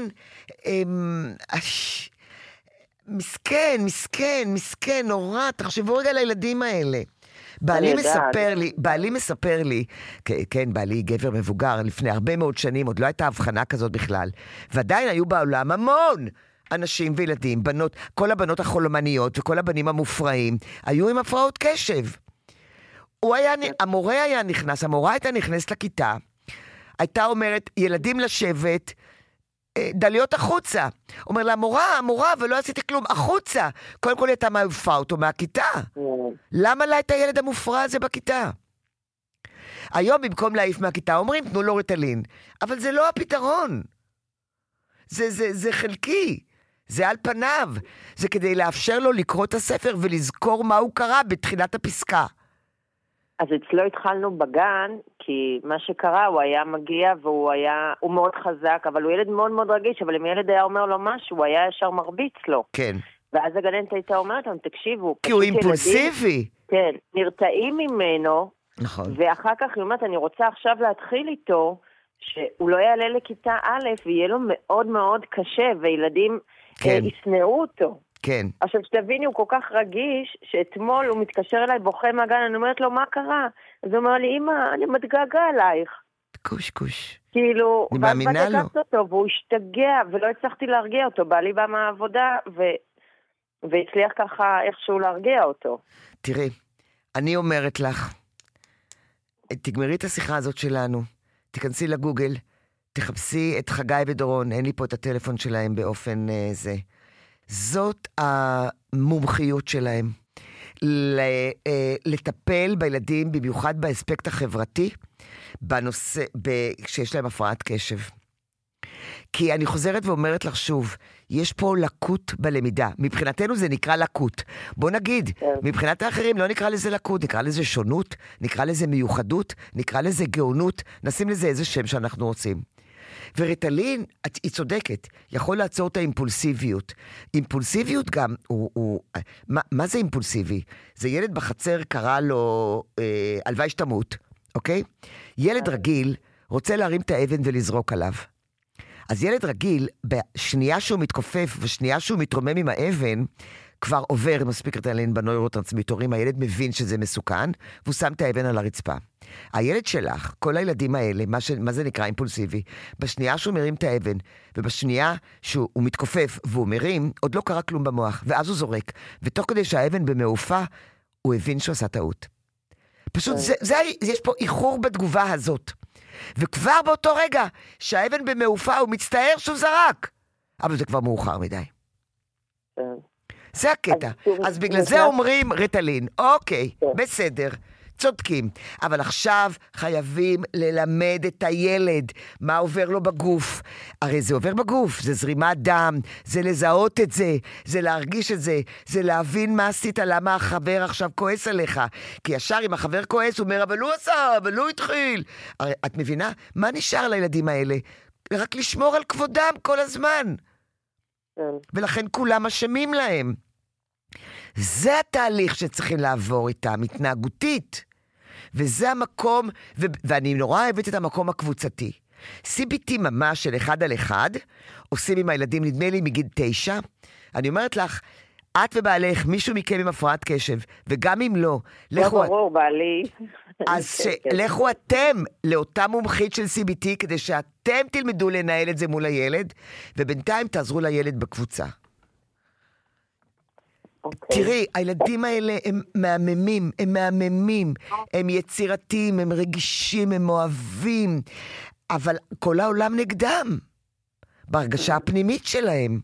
מסכן, מסכן, מסכן, נורא, תחשבו רגע על הילדים האלה. בעלי מספר לי, בעלי מספר לי, כן, בעלי גבר מבוגר, לפני הרבה מאוד שנים, עוד לא הייתה הבחנה כזאת בכלל, ועדיין היו בעולם המון אנשים וילדים, בנות, כל הבנות החולמניות וכל הבנים המופרעים, היו עם הפרעות קשב. הוא היה, המורה היה נכנס, המורה הייתה נכנסת לכיתה, הייתה אומרת, ילדים לשבת, דליות החוצה. אומר לה, מורה, מורה, ולא עשיתי כלום, החוצה. קודם כל הייתה מעופה אותו מהכיתה. למה לה את הילד המופרע הזה בכיתה? היום במקום להעיף מהכיתה, אומרים, תנו לו ריטלין. אבל זה לא הפתרון. זה, זה, זה חלקי. זה על פניו. זה כדי לאפשר לו לקרוא את הספר ולזכור מה הוא קרא בתחילת הפסקה. אז אצלו התחלנו בגן, כי מה שקרה, הוא היה מגיע והוא היה, הוא מאוד חזק, אבל הוא ילד מאוד מאוד רגיש, אבל אם ילד היה אומר לו משהו, הוא היה ישר מרביץ לו. כן. ואז הגננת הייתה אומרת להם, תקשיבו. כי הוא אימפולסיבי. ילדים, כן, נרתעים ממנו, נכון. ואחר כך היא אומרת, אני רוצה עכשיו להתחיל איתו, שהוא לא יעלה לכיתה א', ויהיה לו מאוד מאוד קשה, וילדים כן. יסנעו אותו. כן. עכשיו, שתביני, הוא כל כך רגיש, שאתמול הוא מתקשר אליי בוכה מהגן, אני אומרת לו, מה קרה? אז הוא אומר לי, אמא, אני מתגעגע עלייך. קוש, קוש. כאילו, אני מאמינה לו. אותו, והוא השתגע, ולא הצלחתי להרגיע אותו. בעלי בא מהעבודה, ו... והצליח ככה איכשהו להרגיע אותו. תראי, אני אומרת לך, תגמרי את השיחה הזאת שלנו, תיכנסי לגוגל, תחפשי את חגי ודורון, אין לי פה את הטלפון שלהם באופן uh, זה. זאת המומחיות שלהם. לטפל בילדים, במיוחד באספקט החברתי, בנושא, כשיש להם הפרעת קשב. כי אני חוזרת ואומרת לך שוב, יש פה לקות בלמידה. מבחינתנו זה נקרא לקות. בוא נגיד, מבחינת האחרים לא נקרא לזה לקות, נקרא לזה שונות, נקרא לזה מיוחדות, נקרא לזה גאונות, נשים לזה איזה שם שאנחנו רוצים. וריטלין, היא צודקת, יכול לעצור את האימפולסיביות. אימפולסיביות גם, הוא, הוא, מה, מה זה אימפולסיבי? זה ילד בחצר קרא לו, אה, הלוואי שתמות, אוקיי? ילד רגיל רוצה להרים את האבן ולזרוק עליו. אז ילד רגיל, בשנייה שהוא מתכופף ושנייה שהוא מתרומם עם האבן, כבר עובר מספיק ריטלין בנוירוטרנסמיטורים, הילד מבין שזה מסוכן, והוא שם את האבן על הרצפה. הילד שלך, כל הילדים האלה, מה, ש... מה זה נקרא אימפולסיבי, בשנייה שהוא מרים את האבן, ובשנייה שהוא מתכופף והוא מרים, עוד לא קרה כלום במוח, ואז הוא זורק. ותוך כדי שהאבן במעופה, הוא הבין שהוא עשה טעות. פשוט, זה, זה, יש פה איחור בתגובה הזאת. וכבר באותו רגע, שהאבן במעופה, הוא מצטער שהוא זרק. אבל זה כבר מאוחר מדי. זה הקטע. אז בגלל זה אומרים ריטלין. אוקיי, בסדר. צודקים. אבל עכשיו חייבים ללמד את הילד מה עובר לו בגוף. הרי זה עובר בגוף, זה זרימת דם, זה לזהות את זה, זה להרגיש את זה, זה להבין מה עשית, למה החבר עכשיו כועס עליך. כי ישר אם החבר כועס, הוא אומר, אבל הוא עשה, אבל הוא התחיל. הרי את מבינה? מה נשאר לילדים האלה? רק לשמור על כבודם כל הזמן. ולכן כולם אשמים להם. זה התהליך שצריכים לעבור איתם, התנהגותית. וזה המקום, ו- ואני נורא אוהבת את המקום הקבוצתי. סי בי טי ממש של אחד על אחד, עושים עם הילדים, נדמה לי מגיל תשע. אני אומרת לך, את ובעלך, מישהו מכם עם הפרעת קשב, וגם אם לא, לכו... לא ברור, בעלי. אז לכו אתם לאותה מומחית של סי בי טי, כדי שאתם תלמדו לנהל את זה מול הילד, ובינתיים תעזרו לילד בקבוצה. Okay. תראי, הילדים האלה הם מהממים, הם מהממים, הם יצירתיים, הם רגישים, הם אוהבים, אבל כל העולם נגדם, בהרגשה הפנימית שלהם.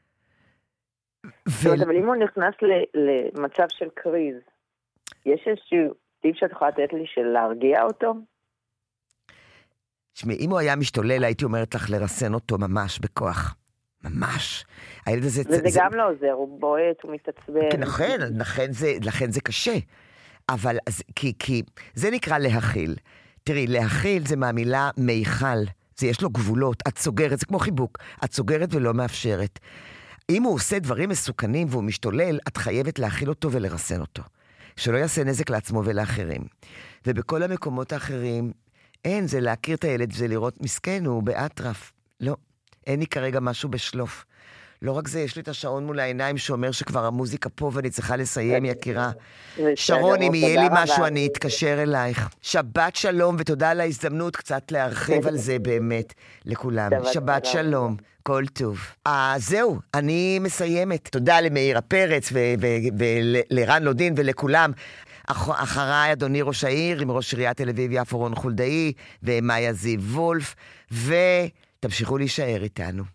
ו... אבל אם הוא נכנס למצב של קריז, יש איזשהו טיפ שאת יכולה לתת לי של להרגיע אותו? תשמעי, אם הוא היה משתולל, הייתי אומרת לך לרסן אותו ממש בכוח. ממש. הילד הזה... וזה זה... גם לא עוזר, הוא בועט, הוא מתעצבן. לכן, לכן זה, לכן זה קשה. אבל, אז, כי, כי זה נקרא להכיל. תראי, להכיל זה מהמילה מיכל. זה יש לו גבולות. את סוגרת, זה כמו חיבוק. את סוגרת ולא מאפשרת. אם הוא עושה דברים מסוכנים והוא משתולל, את חייבת להכיל אותו ולרסן אותו. שלא יעשה נזק לעצמו ולאחרים. ובכל המקומות האחרים, אין, זה להכיר את הילד, זה לראות מסכן, הוא באטרף. לא. אין לי כרגע משהו בשלוף. לא רק זה, יש לי את השעון מול העיניים שאומר שכבר המוזיקה פה ואני צריכה לסיים, יקירה. שרון, אם יהיה לי משהו, אני אתקשר אלייך. שבת שלום, ותודה על ההזדמנות קצת להרחיב על זה באמת לכולם. שבת שלום, כל טוב. אה, זהו, אני מסיימת. תודה למאירה פרץ ולרן לודין ולכולם. אחריי, אדוני ראש העיר, עם ראש עיריית תל אביב יפו רון חולדאי, ומאיה זיו וולף, ו... תמשיכו להישאר איתנו.